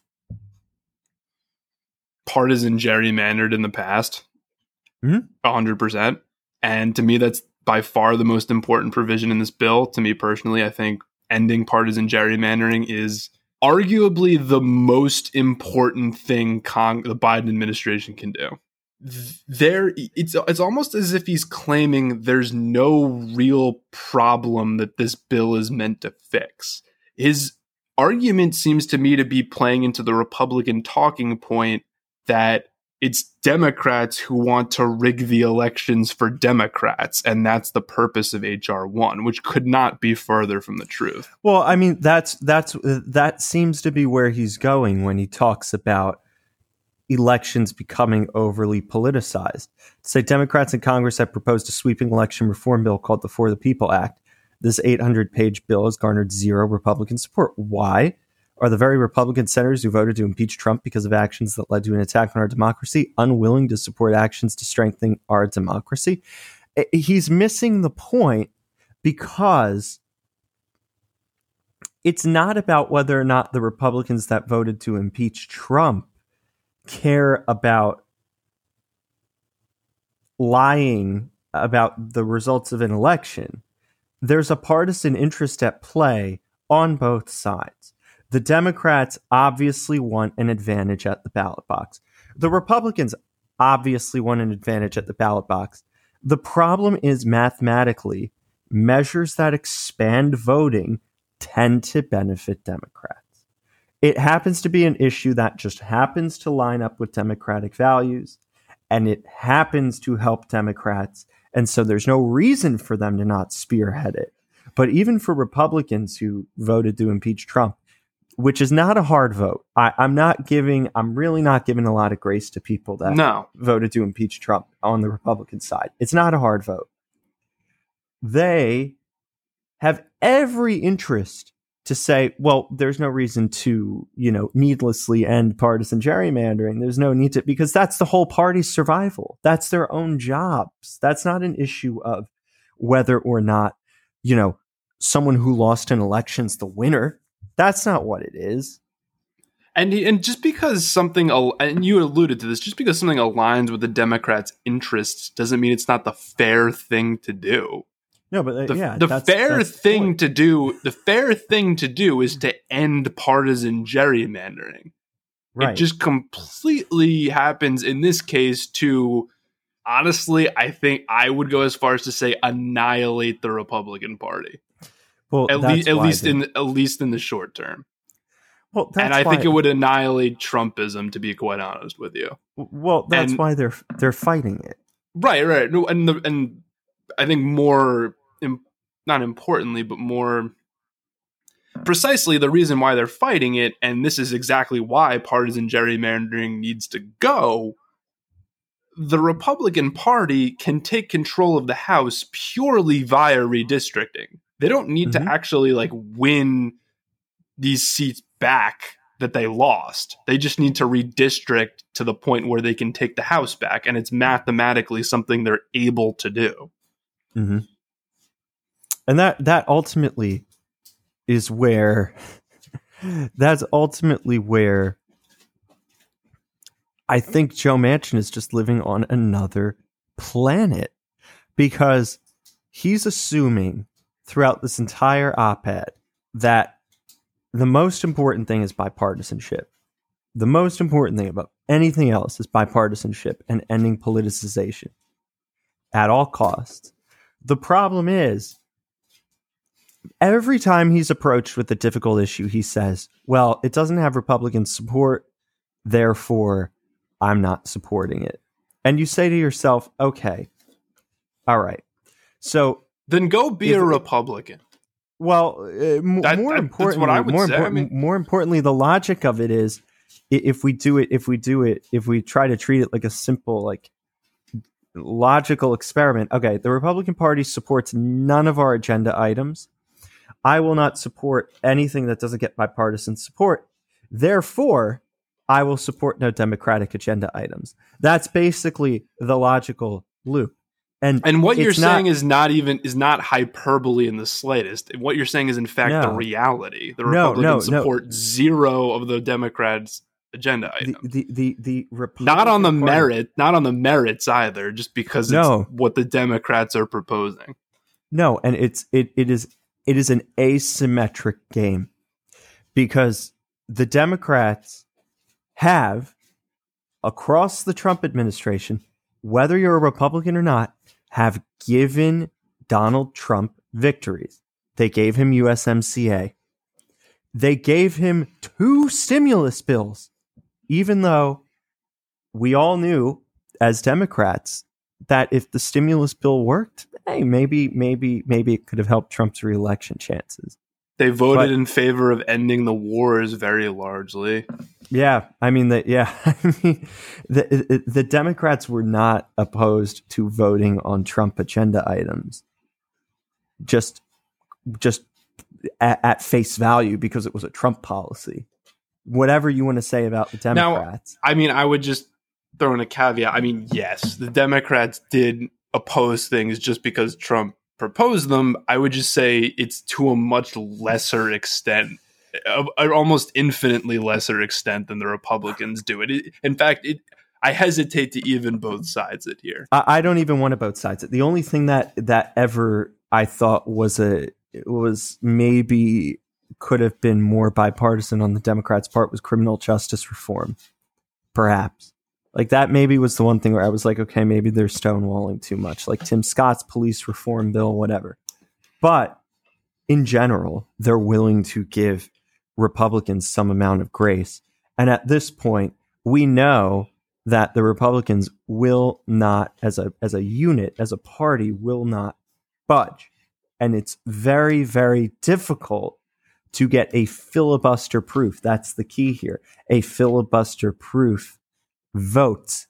partisan gerrymandered in the past, mm-hmm. one hundred percent. And to me, that's by far the most important provision in this bill. To me personally, I think ending partisan gerrymandering is arguably the most important thing Cong- the Biden administration can do. There, it's it's almost as if he's claiming there's no real problem that this bill is meant to fix. His argument seems to me to be playing into the Republican talking point that it's Democrats who want to rig the elections for Democrats, and that's the purpose of H R one, which could not be further from the truth. Well, I mean, that's that's that seems to be where he's going when he talks about elections becoming overly politicized. Say Democrats in Congress have proposed a sweeping election reform bill called the For the People Act. This eight hundred page bill has garnered zero Republican support. Why? Are the very Republican senators who voted to impeach Trump because of actions that led to an attack on our democracy unwilling to support actions to strengthen our democracy? He's missing the point, because it's not about whether or not the Republicans that voted to impeach Trump care about lying about the results of an election. There's a partisan interest at play on both sides. The Democrats obviously want an advantage at the ballot box. The Republicans obviously want an advantage at the ballot box. The problem is, mathematically, measures that expand voting tend to benefit Democrats. It happens to be an issue that just happens to line up with Democratic values, and it happens to help Democrats. And so there's no reason for them to not spearhead it. But even for Republicans who voted to impeach Trump, which is not a hard vote, I, I'm not giving, I'm really not giving a lot of grace to people that no. voted to impeach Trump on the Republican side. It's not a hard vote. They have every interest to say, well, there's no reason to, you know, needlessly end partisan gerrymandering. There's no need to, because that's the whole party's survival. That's their own jobs. That's not an issue of whether or not, you know, someone who lost an election's the winner. That's not what it is. And and just because something, and you alluded to this, just because something aligns with the Democrats' interests doesn't mean it's not the fair thing to do. No, but uh, the, yeah, the that's, fair that's thing the to do, the fair thing to do is to end partisan gerrymandering. Right. It just completely happens in this case to, honestly, I think I would go as far as to say annihilate the Republican Party. Well, at least, at least they, in at least in the short term. Well, that's and I why, think it would annihilate Trumpism, to be quite honest with you. Well, that's and, why they're they're fighting it. Right, right. No, and the, and I think more, not importantly, but more precisely, the reason why they're fighting it, and this is exactly why partisan gerrymandering needs to go. The Republican Party can take control of the House purely via redistricting. They don't need mm-hmm. to actually like win these seats back that they lost. They just need to redistrict to the point where they can take the House back, and it's mathematically something they're able to do. Mm-hmm. And that that ultimately is where that's ultimately where I think Joe Manchin is just living on another planet, because he's assuming throughout this entire op-ed that the most important thing is bipartisanship. The most important thing about anything else is bipartisanship and ending politicization at all costs. The problem is, every time he's approached with a difficult issue, he says, well, it doesn't have Republican support, therefore I'm not supporting it. And you say to yourself, okay, all right. So then go be a Republican. Well, uh, m- That- more that- importantly, that's what I would more, say. I important, mean- more importantly, the logic of it is, i- if we do it, if we do it, if we try to treat it like a simple, like logical experiment. Okay, the Republican Party supports none of our agenda items. I will not support anything that doesn't get bipartisan support. Therefore, I will support no Democratic agenda items. That's basically the logical loop. And And what you're it's not- saying is not even is not hyperbole in the slightest. What you're saying is in fact the No. reality. The No, Republicans no, no. support zero of the Democrats' agenda the items. the the, the Republican Not on the Party- merit, not on the merits either, just because it's No. what the Democrats are proposing. No, and it's it it is it is an asymmetric game because the Democrats have across the Trump administration, whether you're a Republican or not, have given Donald Trump victories. They gave him U S M C A. They gave him two stimulus bills, even though we all knew as Democrats that if the stimulus bill worked, hey, maybe, maybe, maybe it could have helped Trump's reelection chances. They voted But- in favor of ending the wars very largely. Yeah, I mean that. Yeah, I mean the the Democrats were not opposed to voting on Trump agenda items, just just at, at face value because it was a Trump policy. Whatever you want to say about the Democrats, I mean, I would just throw in a caveat. I mean, yes, the Democrats did oppose things just because Trump proposed them. I would just say it's to a much lesser extent, a, a almost infinitely lesser extent than the Republicans do it. it in fact, it, I hesitate to even both sides it here. I, I don't even want to both sides. The only thing that that ever I thought was a was maybe could have been more bipartisan on the Democrats' part was criminal justice reform, perhaps. Like that maybe was the one thing where I was like, okay, maybe they're stonewalling too much, like Tim Scott's police reform bill, whatever. But in general, they're willing to give Republicans some amount of grace. And at this point, we know that the Republicans will not, as a as a unit, as a party, will not budge. And it's very, very difficult to get a filibuster proof. That's the key here. A filibuster proof vote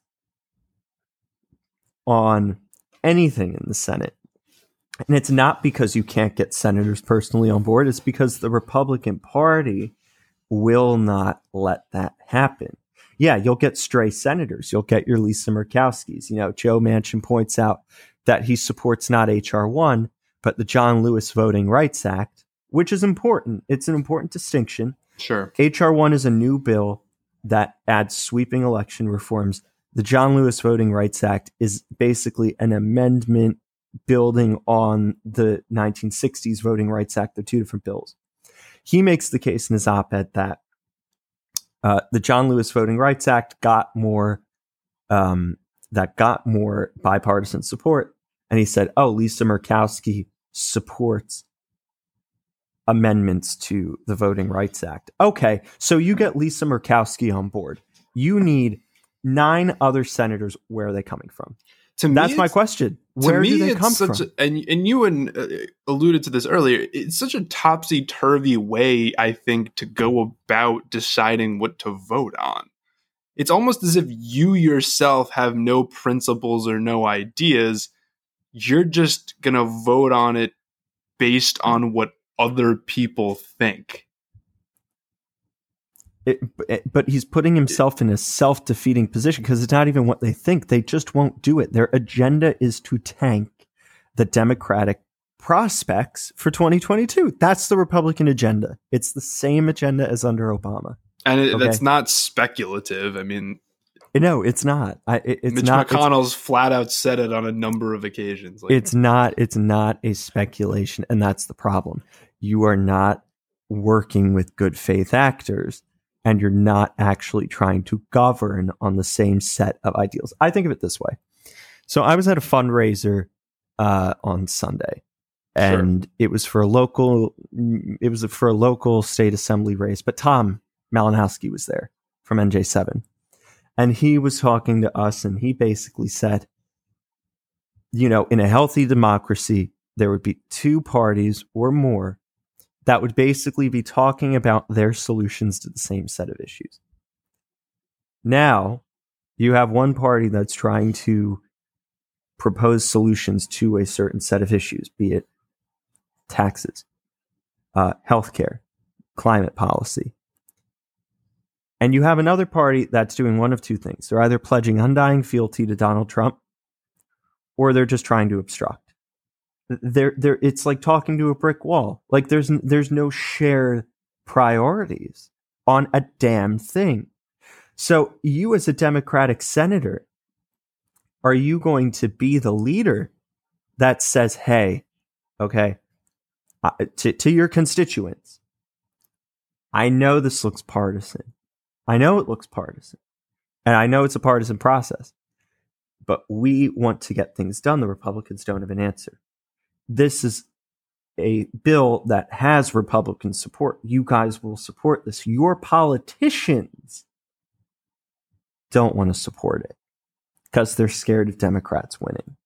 on anything in the Senate. And it's not because you can't get senators personally on board. It's because the Republican Party will not let that happen. Yeah, you'll get stray senators. You'll get your Lisa Murkowski's. You know, Joe Manchin points out that he supports not H R one, but the John Lewis Voting Rights Act, which is important. It's an important distinction. Sure. H R one is a new bill that adds sweeping election reforms. The John Lewis Voting Rights Act is basically an amendment building on the nineteen sixties Voting Rights Act. They're two different bills. He makes the case in his op-ed that uh, the John Lewis Voting Rights Act got more um, that got more bipartisan support, and he said, "Oh, Lisa Murkowski supports amendments to the Voting Rights Act." Okay, so you get Lisa Murkowski on board. You need nine other senators. Where are they coming from? To me, That's my it's- question. To Where me, do they it's come such from? A, and and you and uh, alluded to this earlier. It's such a topsy turvy way, I think, to go about deciding what to vote on. It's almost as if you yourself have no principles or no ideas. You're just gonna vote on it based on what other people think. It, it- but he's putting himself in a self-defeating position because it's not even what they think. They just won't do it. Their agenda is to tank the Democratic prospects for twenty twenty-two. That's the Republican agenda. It's the same agenda as under Obama. And it, Okay. that's not speculative. I mean, No, it's not. I, it, it's Mitch not. It's, McConnell's flat out said it on a number of occasions. Like, it's not. It's not a speculation, and that's the problem. You are not working with good faith actors, and you're not actually trying to govern on the same set of ideals. I think of it this way. So I was at a fundraiser uh, on Sunday, and it was for a local. It was for a local state assembly race, but Tom Malinowski was there from N J seven, and he was talking to us, and he basically said, you know, in a healthy democracy, there would be two parties or more that would basically be talking about their solutions to the same set of issues. Now, you have one party that's trying to propose solutions to a certain set of issues, be it taxes, uh, healthcare, climate policy. And you have another party that's doing one of two things. They're either pledging undying fealty to Donald Trump, or they're just trying to obstruct. They're, they're, it's like talking to a brick wall. Like there's, there's no shared priorities on a damn thing. So you as a Democratic senator, are you going to be the leader that says, hey, okay, uh, to, to your constituents, I know this looks partisan. I know it looks partisan. And I know it's a partisan process. But we want to get things done. The Republicans don't have an answer. This is a bill that has Republican support. You guys will support this. Your politicians don't want to support it because they're scared of Democrats winning.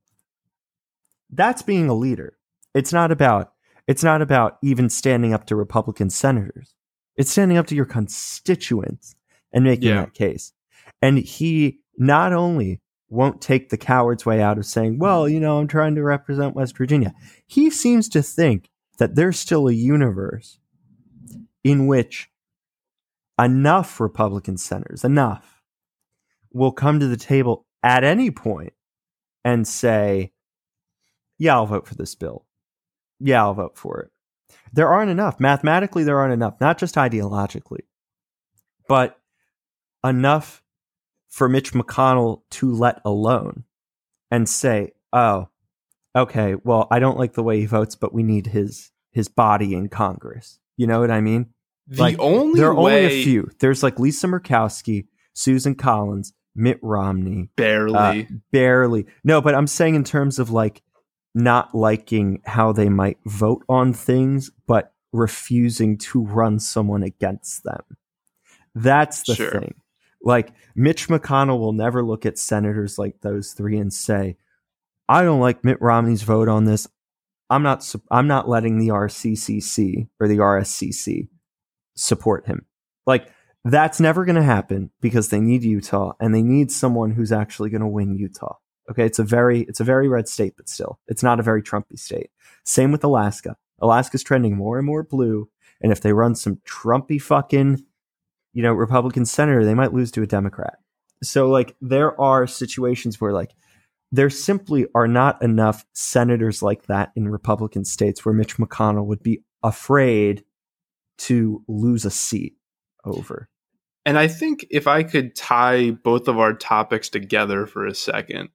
That's being a leader. It's not about, it's not about even standing up to Republican senators. It's standing up to your constituents and making yeah. that case. And he not only won't take the coward's way out of saying, well, you know, I'm trying to represent West Virginia. He seems to think that there's still a universe in which enough Republican senators, enough, will come to the table at any point and say, yeah, I'll vote for this bill. Yeah, I'll vote for it. There aren't enough. Mathematically, there aren't enough, not just ideologically, but enough for Mitch McConnell to let alone and say, oh, okay, well, I don't like the way he votes, but we need his his body in Congress. You know what I mean? The like, only there are way... only a few. There's like Lisa Murkowski, Susan Collins, Mitt Romney. Barely. Uh, barely. No, but I'm saying in terms of like not liking how they might vote on things, but refusing to run someone against them. That's the sure. thing. Like Mitch McConnell will never look at senators like those three and say, I don't like Mitt Romney's vote on this. I'm not, I'm not letting the R C C C or the R S C C support him. Like, that's never going to happen because they need Utah and they need someone who's actually going to win Utah. Okay, it's a very it's a very red state, but still, it's not a very Trumpy state. Same with Alaska. Alaska's trending more and more blue, and if they run some Trumpy fucking, you know, Republican senator, they might lose to a Democrat. So, like, there are situations where, like, there simply are not enough senators like that in Republican states where Mitch McConnell would be afraid to lose a seat over. And I think if I could tie both of our topics together for a second,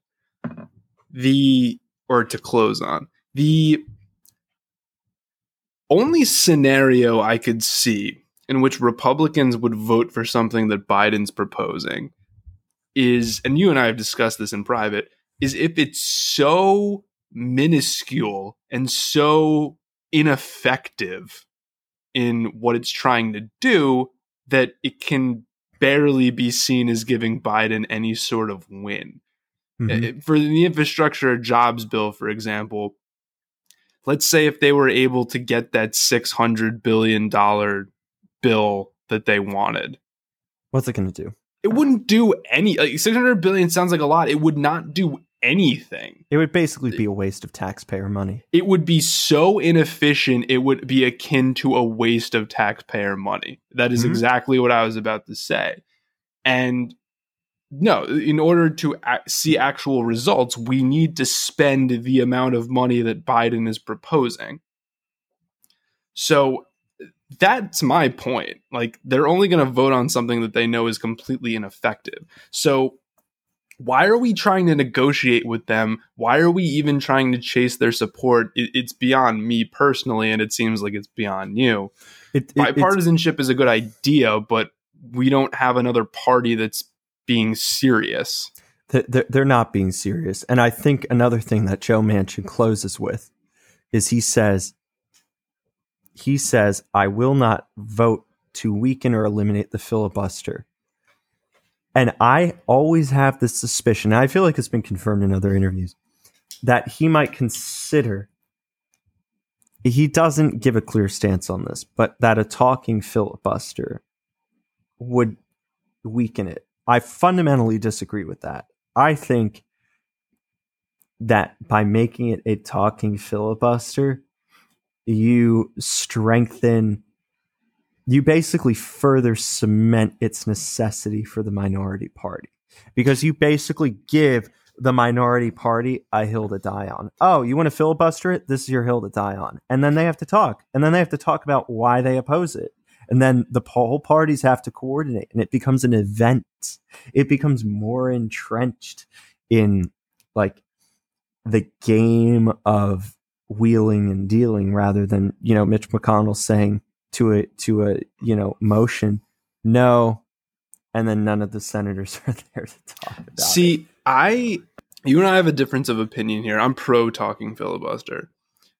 the, or to close on, the only scenario I could see in which Republicans would vote for something that Biden's proposing is, and you and I have discussed this in private, is if it's so minuscule and so ineffective in what it's trying to do that it can barely be seen as giving Biden any sort of win. Mm-hmm. For the infrastructure jobs bill, for example, let's say if they were able to get that six hundred billion dollars bill that they wanted. What's it going to do? It wouldn't do any, like six hundred billion dollars sounds like a lot. It would not do anything. It would basically be a waste of taxpayer money. It would be so inefficient, it would be akin to a waste of taxpayer money. That is mm-hmm. exactly what I was about to say. And no, in order to a- see actual results, we need to spend the amount of money that Biden is proposing. So that's my point. Like, they're only going to vote on something that they know is completely ineffective. So why are we trying to negotiate with them? Why are we even trying to chase their support? It, it's beyond me personally, and it seems like it's beyond you. It, it, Bipartisanship is a good idea, but we don't have another party that's being serious. They're, they're not being serious. And I think another thing that Joe Manchin closes with is he says, he says, I will not vote to weaken or eliminate the filibuster. And I always have this suspicion, and I feel like it's been confirmed in other interviews, that he might consider he doesn't give a clear stance on this, but that a talking filibuster would weaken it. I fundamentally disagree with that. I think that by making it a talking filibuster, you strengthen, you basically further cement its necessity for the minority party, because you basically give the minority party a hill to die on. Oh, you want to filibuster it? This is your hill to die on. And then they have to talk. And then they have to talk about why they oppose it. And then the whole parties have to coordinate, and it becomes an event. It becomes more entrenched in like the game of wheeling and dealing, rather than, you know, Mitch McConnell saying to a to a you know motion no, and then none of the senators are there to talk about See, it. I you and I have a difference of opinion here. I'm pro talking filibuster.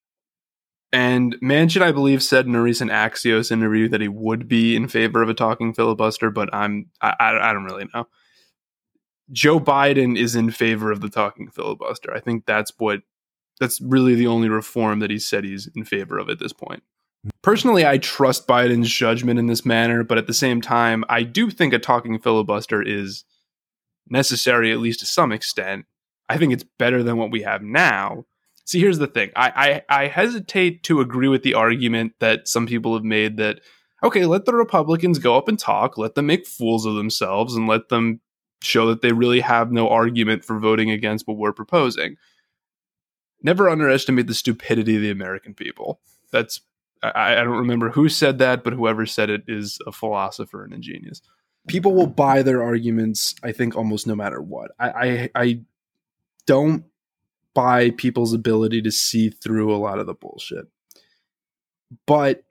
And Manchin, I believe, said in a recent Axios interview that he would be in favor of a talking filibuster, but I'm I, I don't really know. Joe Biden is in favor of the talking filibuster. I think that's what that's really the only reform that he said he's in favor of at this point. Personally, I trust Biden's judgment in this manner, but at the same time, I do think a talking filibuster is necessary, at least to some extent. I think it's better than what we have now. See, here's the thing. I, I, I hesitate to agree with the argument that some people have made that, okay, let the Republicans go up and talk, let them make fools of themselves, and let them show that they really have no argument for voting against what we're proposing. Never underestimate the stupidity of the American people. That's I, I don't remember who said that, but whoever said it is a philosopher and a genius. People will buy their arguments, I think, almost no matter what. I, I, I don't buy people's ability to see through a lot of the bullshit. But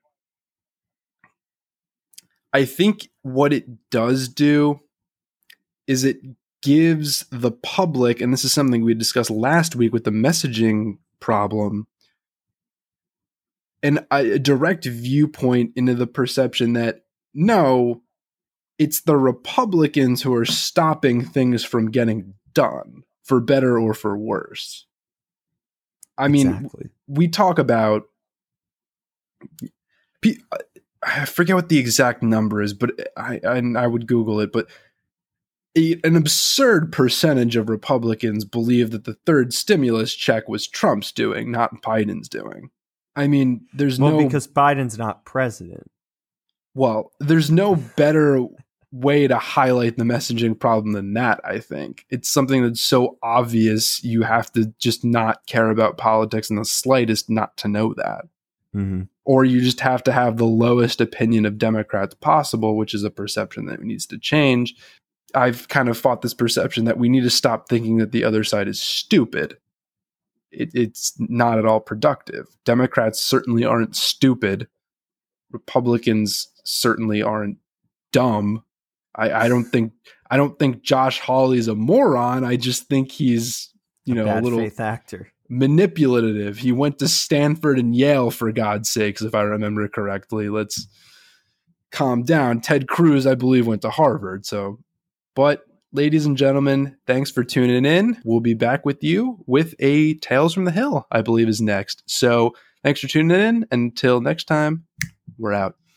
I think what it does do is it gives the public, and this is something we discussed last week with the messaging problem, and a direct viewpoint into the perception that, no, it's the Republicans who are stopping things from getting done, for better or for worse. I mean, exactly. We talk about, I forget what the exact number is, but I, I, I would Google it, but a, an absurd percentage of Republicans believe that the third stimulus check was Trump's doing, not Biden's doing. I mean, there's well, no... because Biden's not president. Well, there's no better way to highlight the messaging problem than that, I think. It's something that's so obvious you have to just not care about politics in the slightest not to know that. Mm-hmm. Or you just have to have the lowest opinion of Democrats possible, which is a perception that needs to change. I've kind of fought this perception that we need to stop thinking that the other side is stupid. It, it's not at all productive. Democrats certainly aren't stupid. Republicans certainly aren't dumb. I, I don't think I don't think Josh Hawley's a moron. I just think he's, you know, a bad a little faith actor. Manipulative. He went to Stanford and Yale, for God's sakes, if I remember correctly. Let's calm down. Ted Cruz, I believe, went to Harvard. So, but ladies and gentlemen, thanks for tuning in. We'll be back with you with a Tales from the Hill, I believe, is next. So thanks for tuning in. Until next time, we're out.